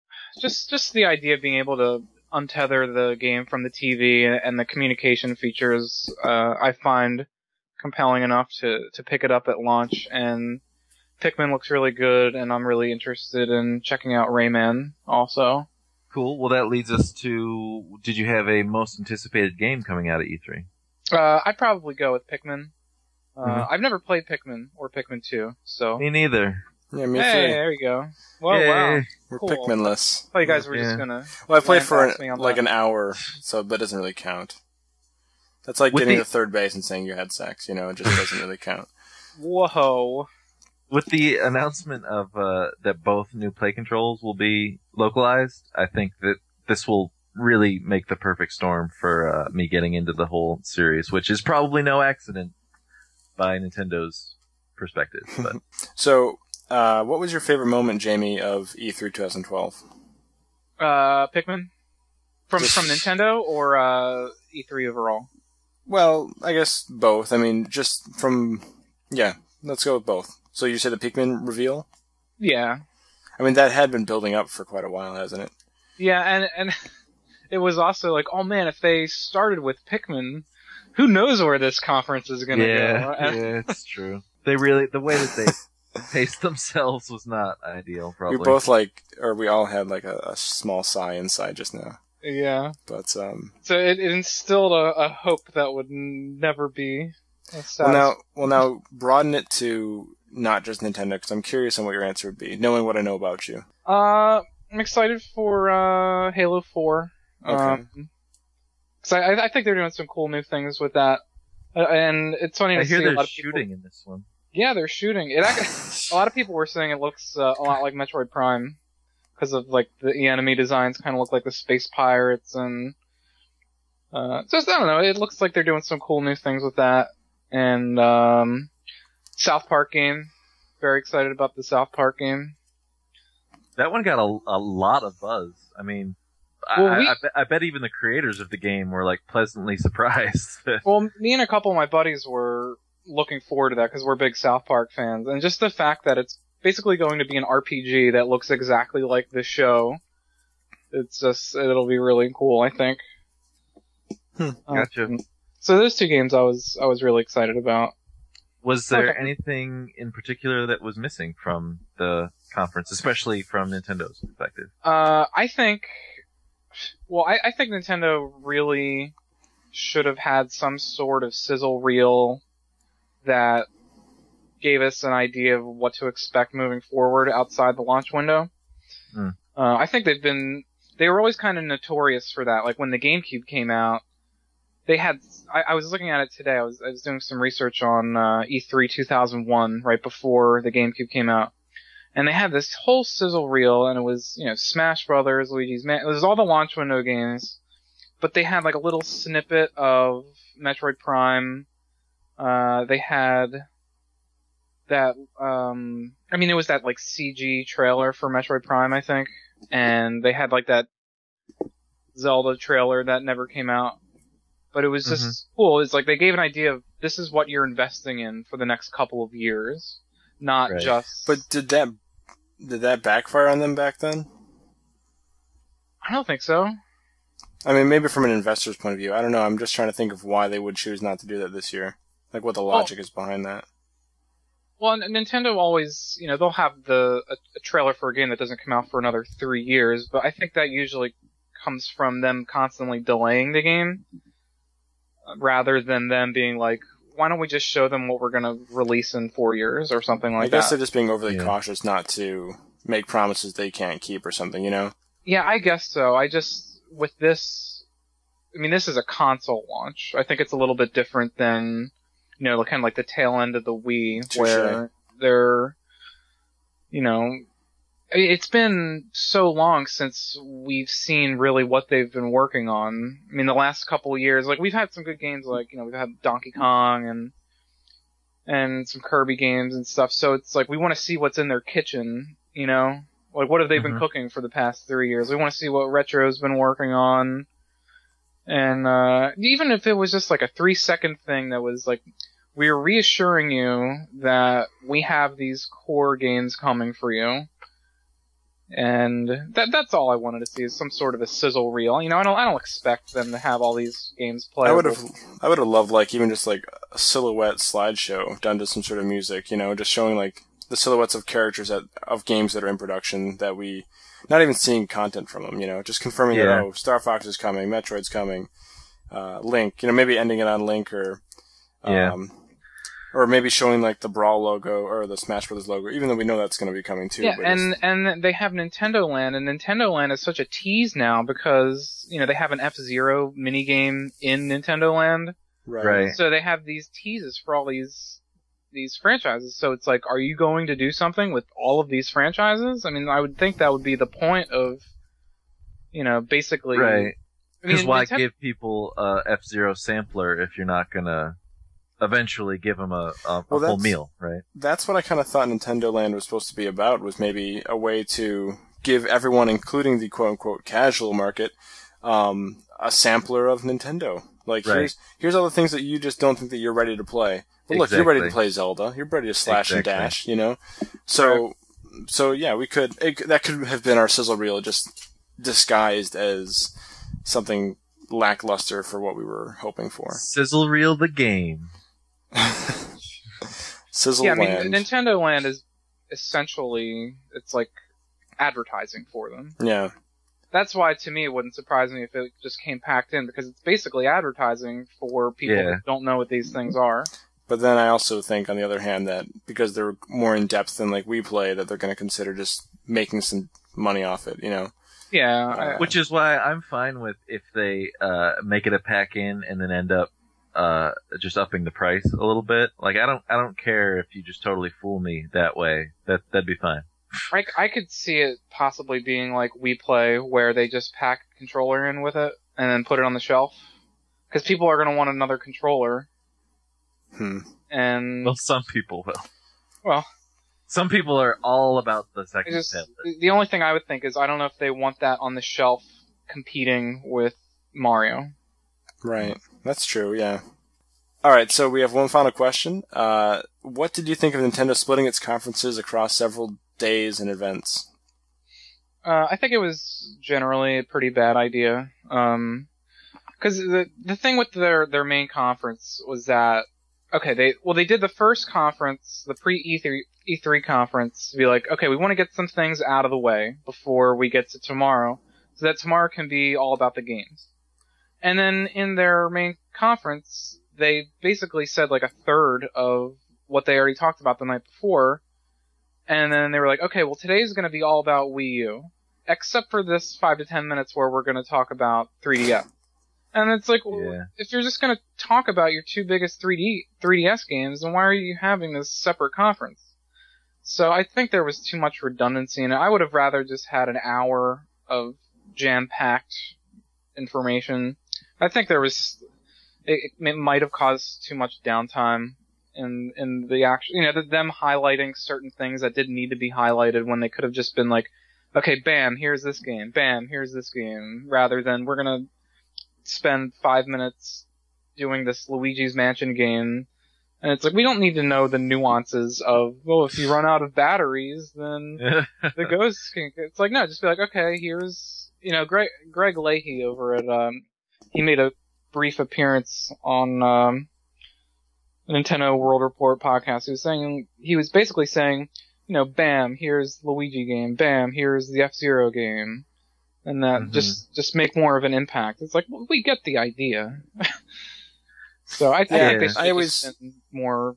just the idea of being able to untether the game from the TV and the communication features, I find compelling enough to pick it up at launch. And Pikmin looks really good, and I'm really interested in checking out Rayman also. Cool. Well, that leads us to, did you have a most anticipated game coming out at E3? I'd probably go with Pikmin. I've never played Pikmin or Pikmin 2, so. Me neither. Yeah, me hey, too. there we go. Well, wow. We're cool. Pikminless. I thought you guys were just gonna. Well, I played for an an hour, so that doesn't really count. That's like getting to third base and saying you had sex, you know, it just doesn't really count. Whoa. With the announcement of that both new play controls will be localized, I think that this will really make the perfect storm for me getting into the whole series, which is probably no accident by Nintendo's perspective. But. So, what was your favorite moment, Jamie, of E3 2012? Pikmin? From Nintendo or E3 overall? Well, I guess both. I mean, just from... Yeah, let's go with both. So you said the Pikmin reveal? Yeah. I mean, that had been building up for quite a while, hasn't it? Yeah, and it was also like, oh man, if they started with Pikmin, who knows where this conference is gonna go? Yeah, it's true. The way that they paced themselves was not ideal, probably. We all had like a small sigh inside just now. Yeah. But, So it instilled a hope that would never be Well, now, broaden it to not just Nintendo, because I'm curious on what your answer would be, knowing what I know about you. I'm excited for Halo 4. Okay. Because I think they're doing some cool new things with that. And it's funny to see a lot of people... shooting in this one. Yeah, they're shooting. A lot of people were saying it looks a lot like Metroid Prime. Because of, like, the enemy designs kind of look like the Space Pirates, and... just, I don't know, it looks like they're doing some cool new things with that. And, South Park game. Very excited about the South Park game. That one got a lot of buzz. I mean, I bet even the creators of the game were, like, pleasantly surprised. Well, me and a couple of my buddies were looking forward to that because we're big South Park fans. And just the fact that it's basically going to be an RPG that looks exactly like the show. It'll be really cool, I think. Gotcha. So those two games I was really excited about. Was there Okay. anything in particular that was missing from the conference, especially from Nintendo's perspective? I think Nintendo really should have had some sort of sizzle reel that gave us an idea of what to expect moving forward outside the launch window. Mm. I think they were always kind of notorious for that. Like when the GameCube came out, they had, I was looking at it today, I was doing some research on E3 2001, right before the GameCube came out. And they had this whole sizzle reel, and it was, Smash Brothers, Luigi's Mansion, it was all the launch window games. But they had like a little snippet of Metroid Prime. They had that, it was that like CG trailer for Metroid Prime, I think. And they had like that Zelda trailer that never came out. But it was just cool. It's like they gave an idea of this is what you're investing in for the next couple of years. Not Right. just... But did that backfire on them back then? I don't think so. I mean, maybe from an investor's point of view. I don't know. I'm just trying to think of why they would choose not to do that this year. Like what the logic is behind that. Well, Nintendo always, they'll have a trailer for a game that doesn't come out for another 3 years, but I think that usually comes from them constantly delaying the game, rather than them being like, why don't we just show them what we're going to release in 4 years or something like I guess that. they're just being overly Yeah. cautious not to make promises they can't keep or something, Yeah, I guess so. With this, this is a console launch. I think it's a little bit different than, kind of like the tail end of the Wii, Touché. where they're, it's been so long since we've seen really what they've been working on. The last couple of years, like we've had some good games, like, we've had Donkey Kong and some Kirby games and stuff. So it's like we want to see what's in their kitchen, Like, what have they been cooking for the past 3 years? We want to see what Retro's been working on. And, even if it was just like a 3-second thing that was like, we're reassuring you that we have these core games coming for you. And that's all I wanted to see, is some sort of a sizzle reel. I don't expect them to have all these games playable. I would have loved like even just like a silhouette slideshow done to some sort of music, just showing like the silhouettes of characters of games that are in production that we not even seeing content from them, just confirming that Star Fox is coming, Metroid's coming, Link, maybe ending it on Link or maybe showing like the Brawl logo or the Smash Brothers logo, even though we know that's going to be coming too. Yeah, but and they have Nintendo Land, and Nintendo Land is such a tease now because, they have an F-Zero minigame in Nintendo Land. Right. So they have these teases for all these franchises. So it's like, are you going to do something with all of these franchises? I would think that would be the point of, basically. Right. Because why Nintendo- give people a F-Zero sampler if you're not gonna eventually give them a full meal, right? That's what I kind of thought Nintendo Land was supposed to be about, was maybe a way to give everyone, including the quote-unquote casual market, a sampler of Nintendo. Like, Right. here's all the things that you just don't think that you're ready to play. But look, you're ready to play Zelda. You're ready to slash and dash, So yeah, that could have been our sizzle reel, just disguised as something lackluster for what we were hoping for. Sizzle reel the game. Sizzle Yeah, Land. Nintendo Land is essentially, it's like advertising for them. Yeah. That's why, to me, it wouldn't surprise me if it just came packed in, because it's basically advertising for people who don't know what these things are. But then I also think, on the other hand, that because they're more in depth than like we play, that they're going to consider just making some money off it, Yeah. Which is why I'm fine with if they make it a pack in and then end up just upping the price a little bit. Like I don't care if you just totally fool me that way. That'd be fine. I could see it possibly being like We Play, where they just pack a controller in with it and then put it on the shelf. Because people are going to want another controller. And Well, some people will. Well, some people are all about the second just, tablet. the only thing I would think is I don't know if they want that on the shelf competing with Mario. Right. That's true, yeah. Alright, so we have one final question. What did you think of Nintendo splitting its conferences across several days and events? I think it was generally a pretty bad idea. Because the thing with their main conference was that, okay, they did the first conference, the pre-E3 conference, to be like, okay, we want to get some things out of the way before we get to tomorrow, so that tomorrow can be all about the games. And then in their main conference, they basically said like a third of what they already talked about the night before, and then they were like, okay, well today's going to be all about Wii U, except for this 5 to 10 minutes where we're going to talk about 3DS. And it's like, well, if you're just going to talk about your two biggest 3DS games, then why are you having this separate conference? So I think there was too much redundancy in it. I would have rather just had an hour of jam-packed information. I think it might have caused too much downtime in the actual, them highlighting certain things that didn't need to be highlighted when they could have just been like, okay, bam, here's this game, bam, here's this game, rather than we're going to spend 5 minutes doing this Luigi's Mansion game, and it's like, we don't need to know the nuances of, well, if you run out of batteries, then the ghosts can, it's like, no, just be like, okay, here's, Greg Leahy over at, he made a brief appearance on, Nintendo World Report podcast. He was basically saying, bam, here's the Luigi game, bam, here's the F-Zero game. And that just make more of an impact. It's like, well, we get the idea. So I think they should have been more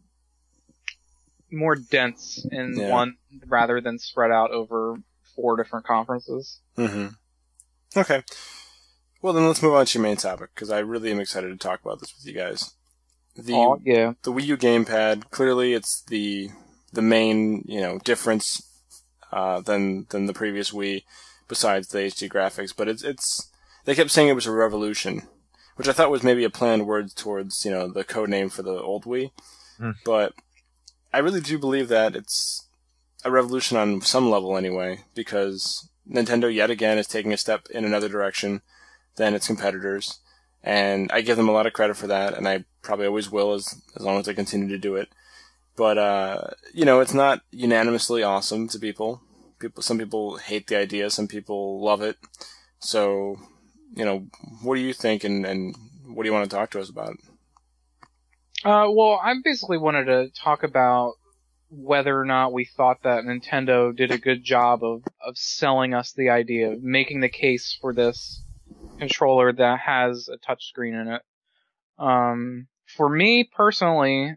dense in one rather than spread out over 4 different conferences. Mm-hmm. Okay. Well, then let's move on to your main topic, because I really am excited to talk about this with you guys. The Wii U gamepad, clearly it's the main, difference than the previous Wii, besides the HD graphics, but it's they kept saying it was a revolution, which I thought was maybe a planned word towards, the code name for the old Wii. But I really do believe that it's a revolution on some level anyway, because Nintendo yet again is taking a step in another direction than its competitors, and I give them a lot of credit for that, and I probably always will as long as they continue to do it. But, it's not unanimously awesome to people. Some people hate the idea, some people love it. So, what do you think, and what do you want to talk to us about? Well, I basically wanted to talk about whether or not we thought that Nintendo did a good job of selling us the idea, of making the case for this controller that has a touchscreen in it. For me personally,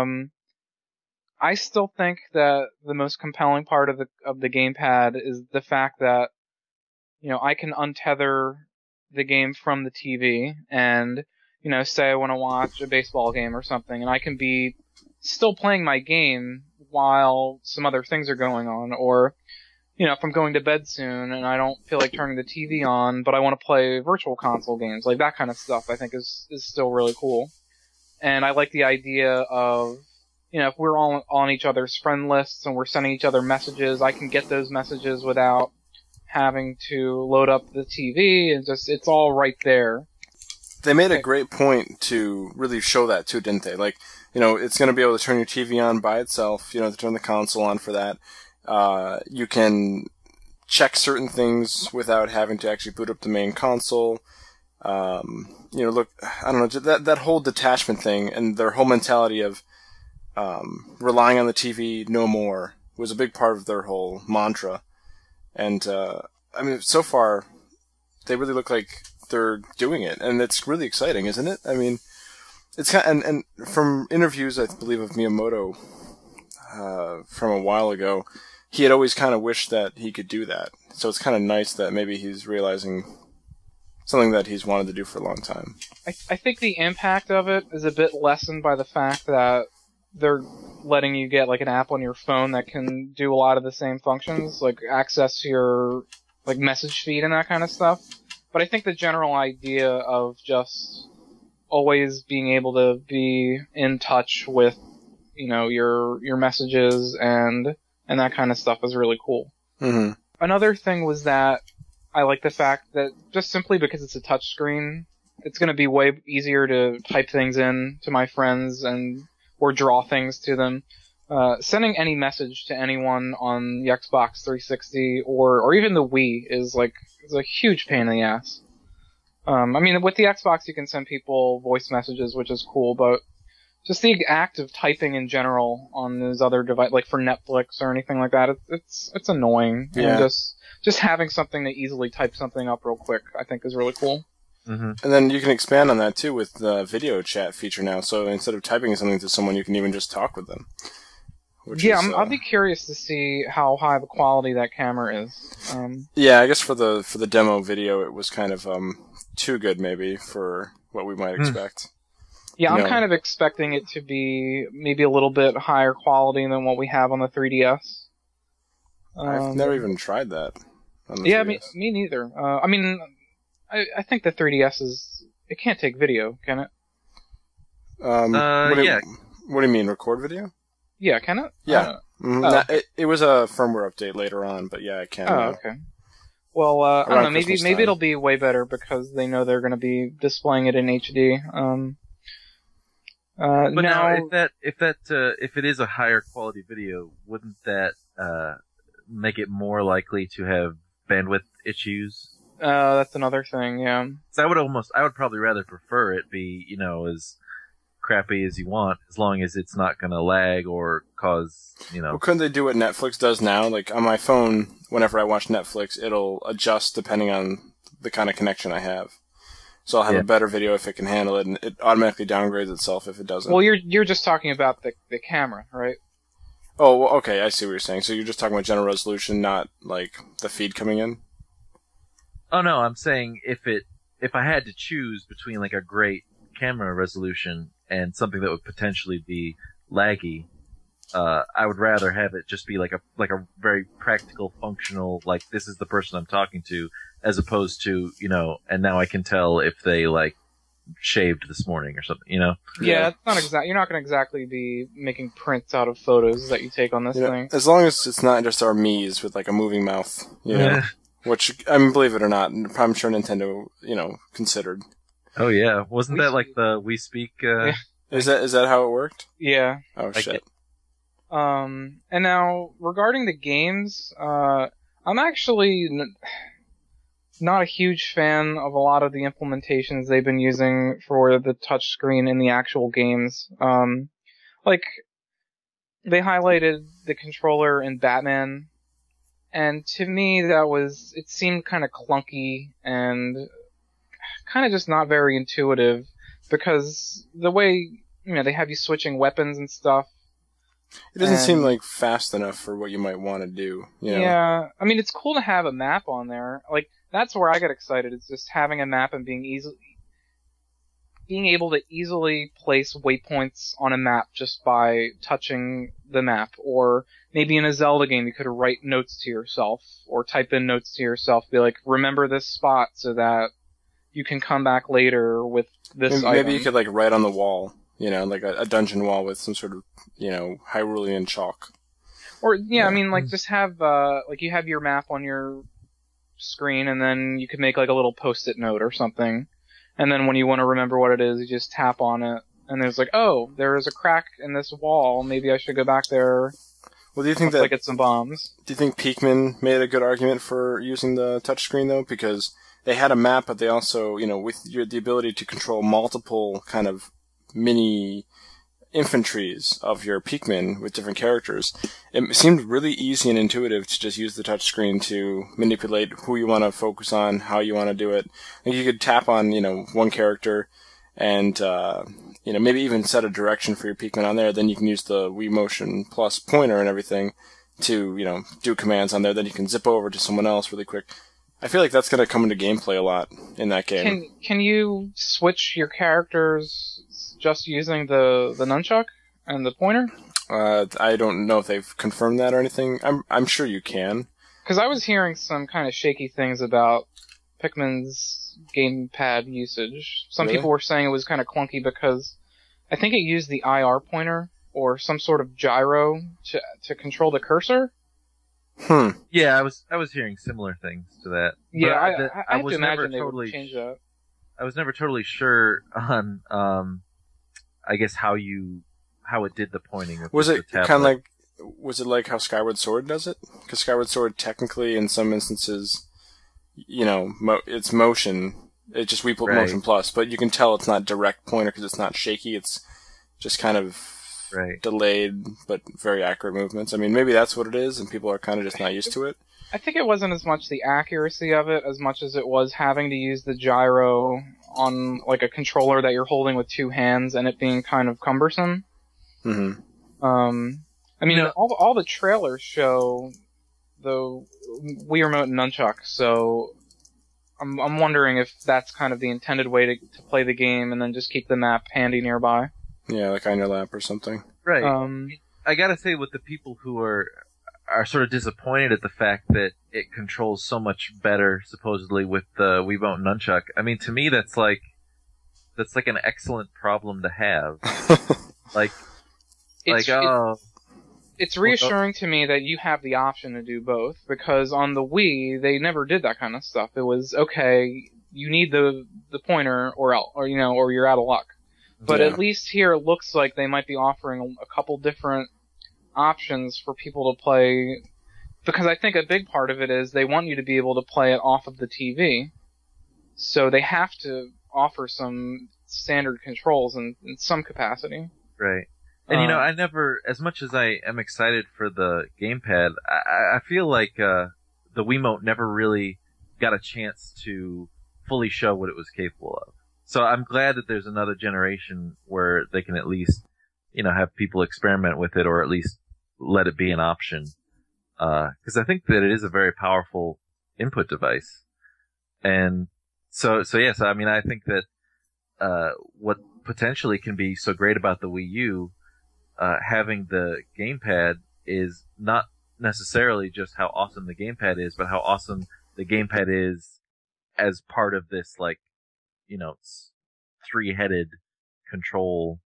I still think that the most compelling part of the gamepad is the fact that, I can untether the game from the TV and, say I want to watch a baseball game or something, and I can be still playing my game while some other things are going on, or, if I'm going to bed soon and I don't feel like turning the TV on, but I want to play virtual console games, like that kind of stuff I think is still really cool. And I like the idea of, if we're all on each other's friend lists and we're sending each other messages, I can get those messages without having to load up the TV, and it's all right there. They made a great point to really show that too, didn't they? Like, it's going to be able to turn your TV on by itself, to turn the console on for that. You can check certain things without having to actually boot up the main console. Look, I don't know, that whole detachment thing and their whole mentality of relying on the TV no more was a big part of their whole mantra. And, so far, they really look like they're doing it, and it's really exciting, isn't it? I mean, it's kind of, and from interviews, I believe, of Miyamoto, from a while ago, he had always kind of wished that he could do that. So it's kind of nice that maybe he's realizing something that he's wanted to do for a long time. I think the impact of it is a bit lessened by the fact that they're letting you get like an app on your phone that can do a lot of the same functions, like access to your like message feed and that kind of stuff. But I think the general idea of just always being able to be in touch with, your messages and that kind of stuff is really cool. Mm-hmm. Another thing was that I like the fact that just simply because it's a touchscreen, it's going to be way easier to type things in to my friends or draw things to them. Sending any message to anyone on the Xbox 360 or even the Wii is a huge pain in the ass. I mean, with the Xbox, you can send people voice messages, which is cool, but just the act of typing in general on those other devices, like for Netflix or anything like that, it's annoying. Yeah. And just having something to easily type something up real quick, I think, is really cool. Mm-hmm. And then you can expand on that too with the video chat feature now. So instead of typing something to someone, you can even just talk with them. I'll be curious to see how high the quality that camera is. Yeah, I guess for the demo video, it was kind of too good maybe for what we might expect. Yeah, I'm No. kind of expecting it to be maybe a little bit higher quality than what we have on the 3DS. I've never even tried that. On the Yeah, 3DS. me neither. I mean, I think the 3DS it can't take video, can it? Yeah. What do you mean, record video? Yeah, can it? Yeah. Oh, It was a firmware update later on, but yeah, it can. Oh, now. okay. Well, I don't know. Around Maybe Christmas time. it'll be way better because they know they're going to be displaying it in HD. But now, if it is a higher quality video, wouldn't that make it more likely to have bandwidth issues? that's another thing. Yeah. So I would probably rather prefer it be, as crappy as you want, as long as it's not going to lag or cause, Well, couldn't they do what Netflix does now? Like on my phone, whenever I watch Netflix, it'll adjust depending on the kind of connection I have. So I'll have Yeah. a better video if it can handle it, and it automatically downgrades itself if it doesn't. Well, you're just talking about the camera, right? Oh, well, okay, I see what you're saying. So you're just talking about general resolution, not like the feed coming in? Oh no, I'm saying if I had to choose between like a great camera resolution and something that would potentially be laggy, I would rather have it just be like a very practical, functional, like this is the person I'm talking to, as opposed to, and now I can tell if they like shaved this morning or something, Yeah, it's not you're not going to exactly be making prints out of photos that you take on this thing. As long as it's not just our Mii's with like a moving mouth, which, I mean, believe it or not, I'm sure Nintendo, considered. Oh yeah, wasn't We that like Speak. the We Speak? Yeah. Is that how it worked? Yeah. Oh, I shit. get- And now regarding the games, I'm actually not a huge fan of a lot of the implementations they've been using for the touchscreen in the actual games. Like they highlighted the controller in Batman, and to me it seemed kind of clunky and kind of just not very intuitive because the way they have you switching weapons and stuff. It doesn't seem And- like fast enough for what you might want to do. Yeah, I mean, it's cool to have a map on there. Like, that's where I get excited, is just having a map and being able to easily place waypoints on a map just by touching the map. Or maybe in a Zelda game, you could write notes to yourself, or type in notes to yourself, be like, remember this spot so that you can come back later with this Maybe item. you could like write on the wall, like a dungeon wall with some sort of, Hyrulean chalk. Or, I mean, like, just have, like, you have your map on your screen, and then you could make, like, a little post-it note or something. And then when you want to remember what it is, you just tap on it. And there's like, oh, there is a crack in this wall. Maybe I should go back there. Well, do you think Like, get some bombs. Do you think Pikmin made a good argument for using the touchscreen though? Because they had a map, but they also, with the ability to control multiple kind of mini infantries of your Pikmin with different characters, it seemed really easy and intuitive to just use the touchscreen to manipulate who you want to focus on, how you want to do it. Like you could tap on, one character and, maybe even set a direction for your Pikmin on there. Then you can use the Wii Motion Plus pointer and everything to, do commands on there. Then you can zip over to someone else really quick. I feel like that's going to come into gameplay a lot in that game. Can you switch your characters just using the nunchuck and the pointer? I don't know if they've confirmed that or anything. I'm sure you can. Because I was hearing some kind of shaky things about Pikmin's gamepad usage. Some Really? people were saying it was kind of clunky because I think it used the IR pointer or some sort of gyro to control the cursor. Yeah, I was hearing similar things to that. Yeah, But I have was to never imagine they totally would change that. I was never totally sure on, I guess how it did the pointing. With Was the it tablet. kind of like, was it like how Skyward Sword does it? Because Skyward Sword technically in some instances, its motion It's just Wii Right. Motion Plus, but you can tell it's not direct pointer because it's not shaky. It's just kind of Right. delayed but very accurate movements. I mean, maybe that's what it is, and people are kind of just not used to it. I think it wasn't as much the accuracy of it as much as it was having to use the gyro on like a controller that you're holding with two hands and it being kind of cumbersome. Mm-hmm. I mean, all the trailers show the Wii Remote and Nunchuck, so I'm wondering if that's kind of the intended way to play the game and then just keep the map handy nearby. Yeah, like on your lap or something. Right. Um, I gotta say, with the people who are sort of disappointed at the fact that it controls so much better, supposedly, with the Wiimote and Nunchuck. I mean, to me, that's like an excellent problem to have. It's reassuring to me that you have the option to do both, because on the Wii, they never did that kind of stuff. It was, okay, you need the pointer or you're out of luck. But Yeah. at least here it looks like they might be offering a couple different options for people to play, because I think a big part of it is they want you to be able to play it off of the TV. So they have to offer some standard controls in some capacity. Right. And I never, as much as I am excited for the gamepad, I feel like the Wiimote never really got a chance to fully show what it was capable of. So I'm glad that there's another generation where they can at least, have people experiment with it, or at least let it be an option. Because I think that it is a very powerful input device. And so yes, I mean, I think that what potentially can be so great about the Wii U, having the gamepad, is not necessarily just how awesome the gamepad is, but how awesome the gamepad is as part of this, like, three-headed control,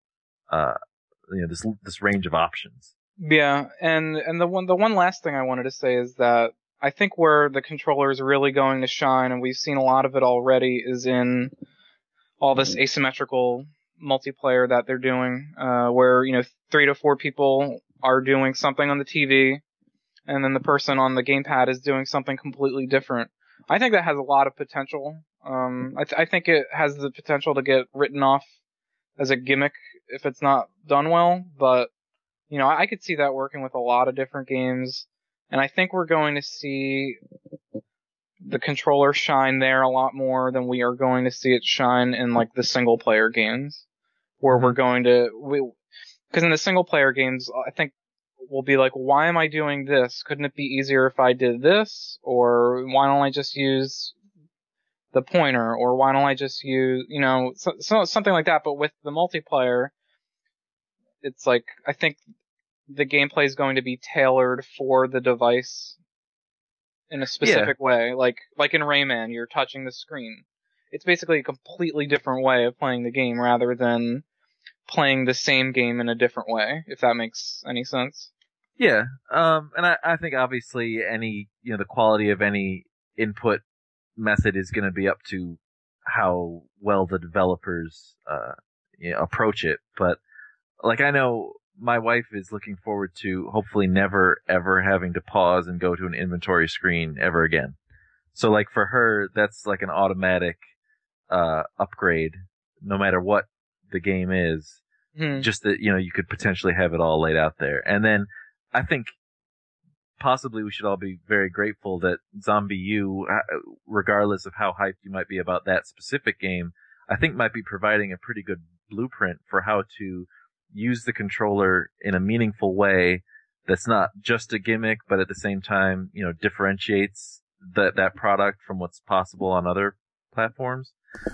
this range of options. Yeah, and the one last thing I wanted to say is that I think where the controller is really going to shine, and we've seen a lot of it already, is in all this asymmetrical multiplayer that they're doing, where 3 to 4 people are doing something on the TV, and then the person on the gamepad is doing something completely different. I think that has a lot of potential. I think it has the potential to get written off as a gimmick if it's not done well, but I could see that working with a lot of different games, and I think we're going to see the controller shine there a lot more than we are going to see it shine in like the single player games, where we're going to, because in the single player games, I think we'll be like, why am I doing this? Couldn't it be easier if I did this? Or why don't I just use the pointer? Or why don't I just use, something like that. But with the multiplayer, it's like, I think the gameplay is going to be tailored for the device in a specific way. Like in Rayman, you're touching the screen. It's basically a completely different way of playing the game rather than playing the same game in a different way, if that makes any sense. Yeah. And I think obviously the quality of any input method is going to be up to how well the developers, approach it. But like, I know my wife is looking forward to hopefully never ever having to pause and go to an inventory screen ever again. So like for her, that's like an automatic, upgrade no matter what the game is. Just that, you could potentially have it all laid out there. And then I think possibly we should all be very grateful that Zombie U, regardless of how hyped you might be about that specific game, I think might be providing a pretty good blueprint for how to use the controller in a meaningful way that's not just a gimmick, but at the same time, differentiates that product from what's possible on other platforms.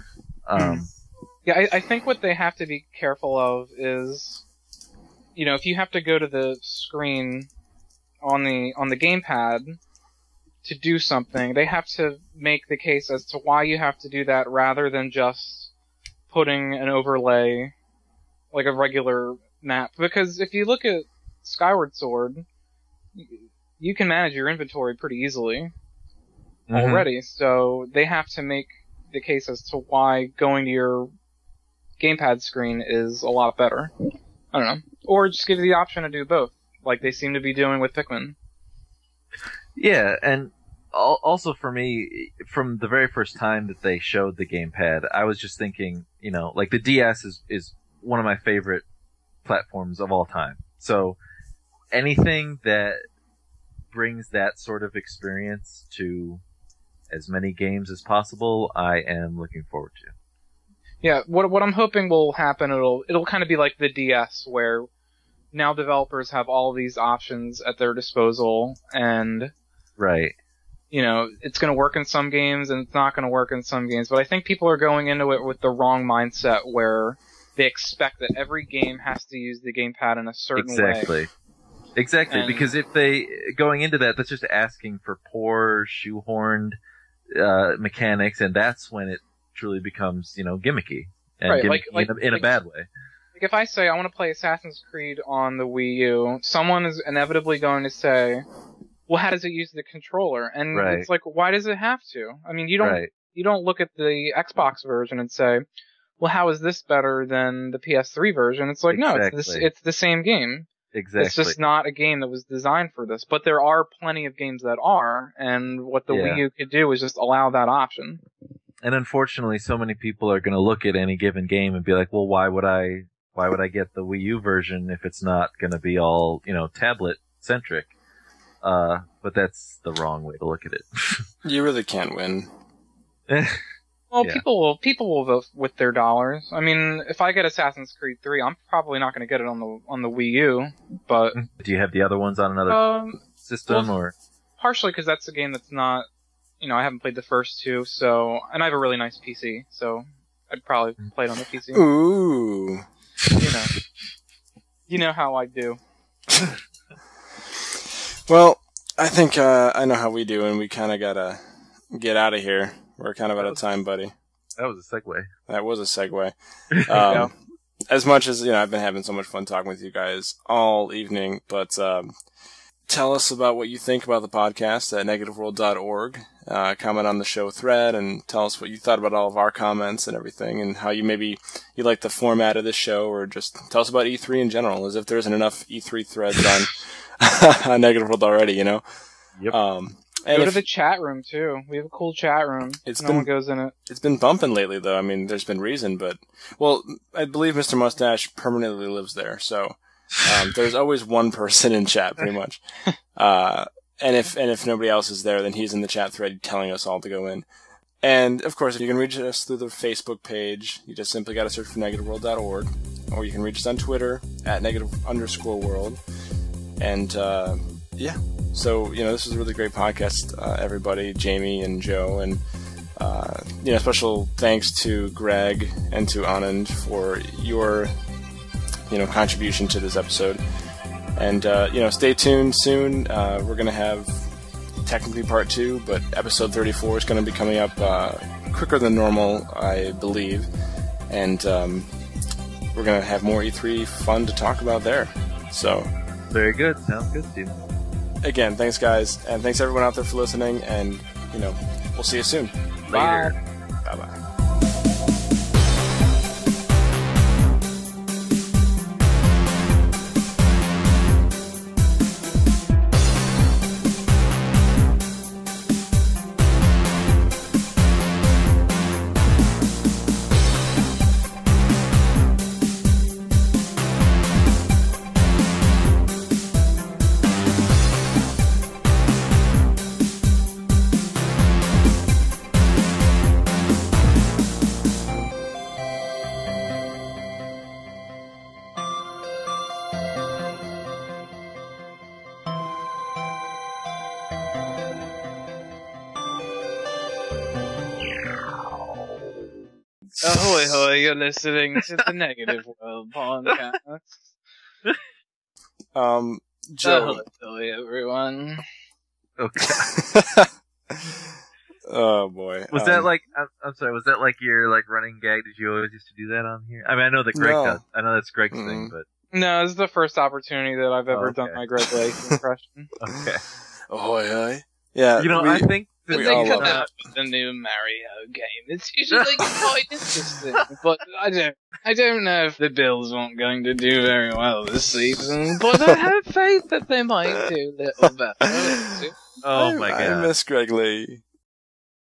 Yeah, I think what they have to be careful of is, if you have to go to the screen on the gamepad to do something, they have to make the case as to why you have to do that rather than just putting an overlay like a regular map. Because if you look at Skyward Sword, you can manage your inventory pretty easily already, so they have to make the case as to why going to your gamepad screen is a lot better. I don't know. Or just give you the option to do both, like they seem to be doing with Pikmin. Yeah, and also for me, from the very first time that they showed the gamepad, I was just thinking, like the DS is one of my favorite platforms of all time. So anything that brings that sort of experience to as many games as possible, I am looking forward to. Yeah, what I'm hoping will happen, it'll kind of be like the DS, where now developers have all these options at their disposal, and right. It's going to work in some games and it's not going to work in some games. But I think people are going into it with the wrong mindset, where they expect that every game has to use the gamepad in a certain way. Exactly, because if going into that's just asking for poor, shoehorned mechanics, and that's when it truly becomes, gimmicky. And right, gimmicky in a bad way. Like if I say I want to play Assassin's Creed on the Wii U, someone is inevitably going to say, well, how does it use the controller? And it's like, why does it have to? I mean, you don't look at the Xbox version and say, well, how is this better than the PS3 version? It's like, no, it's the same game. Exactly. It's just not a game that was designed for this. But there are plenty of games that are, and what the Wii U could do is just allow that option. And unfortunately, so many people are going to look at any given game and be like, well, why would I get the Wii U version if it's not going to be all, tablet centric? But that's the wrong way to look at it. You really can't win. Well, people will vote with their dollars. I mean, if I get Assassin's Creed 3, I'm probably not going to get it on the Wii U, but... Do you have the other ones on another system, or...? Partially because that's a game that's not... I haven't played the first two, so... And I have a really nice PC, so I'd probably play it on the PC. Ooh. You know how I do. Well, I think I know how we do, and we kind of gotta get out of here. We're kind of out of time, buddy. That was a segue. That was a segue. As much as, I've been having so much fun talking with you guys all evening, but tell us about what you think about the podcast at negativeworld.org. Comment on the show thread and tell us what you thought about all of our comments and everything, and how you like the format of this show, or just tell us about E3 in general, as if there isn't enough E3 threads on Negative World already, Yep. Go to the chat room too. We have a cool chat room. No one goes in it. It's been bumping lately, though. I mean, there's been reason, but I believe Mr. Mustache permanently lives there, so there's always one person in chat, pretty much. And if nobody else is there, then he's in the chat thread telling us all to go in. And of course, you can reach us through the Facebook page. You just simply got to search for negativeworld.org, or you can reach us on Twitter at @negative_world. And So, this is a really great podcast, everybody, Jamie and Joe, and, special thanks to Greg and to Anand for your, contribution to this episode. And, stay tuned soon. We're going to have technically part 2, but episode 34 is going to be coming up quicker than normal, I believe. And we're going to have more E3 fun to talk about there. So, very good. Sounds good, Steve. Again, thanks, guys, and thanks everyone out there for listening, and, we'll see you soon. Later. Bye-bye. Ahoy, hoy, you're listening to the Negative World podcast. Joe. Ahoy, everyone. Okay. Oh, boy. Was that I'm sorry, was that like your, running gag? Did you always used to do that on here? I mean, I know that Greg does. I know that's Greg's thing, but... No, this is the first opportunity that I've ever done my Greg Lake impression. Okay. Ahoy, hoy. Yeah. I think... When they come out with the new Mario game, it's usually quite interesting. But I don't know if the Bills aren't going to do very well this season, but I have faith that they might do a little better. Oh my I god. miss Greg Lee.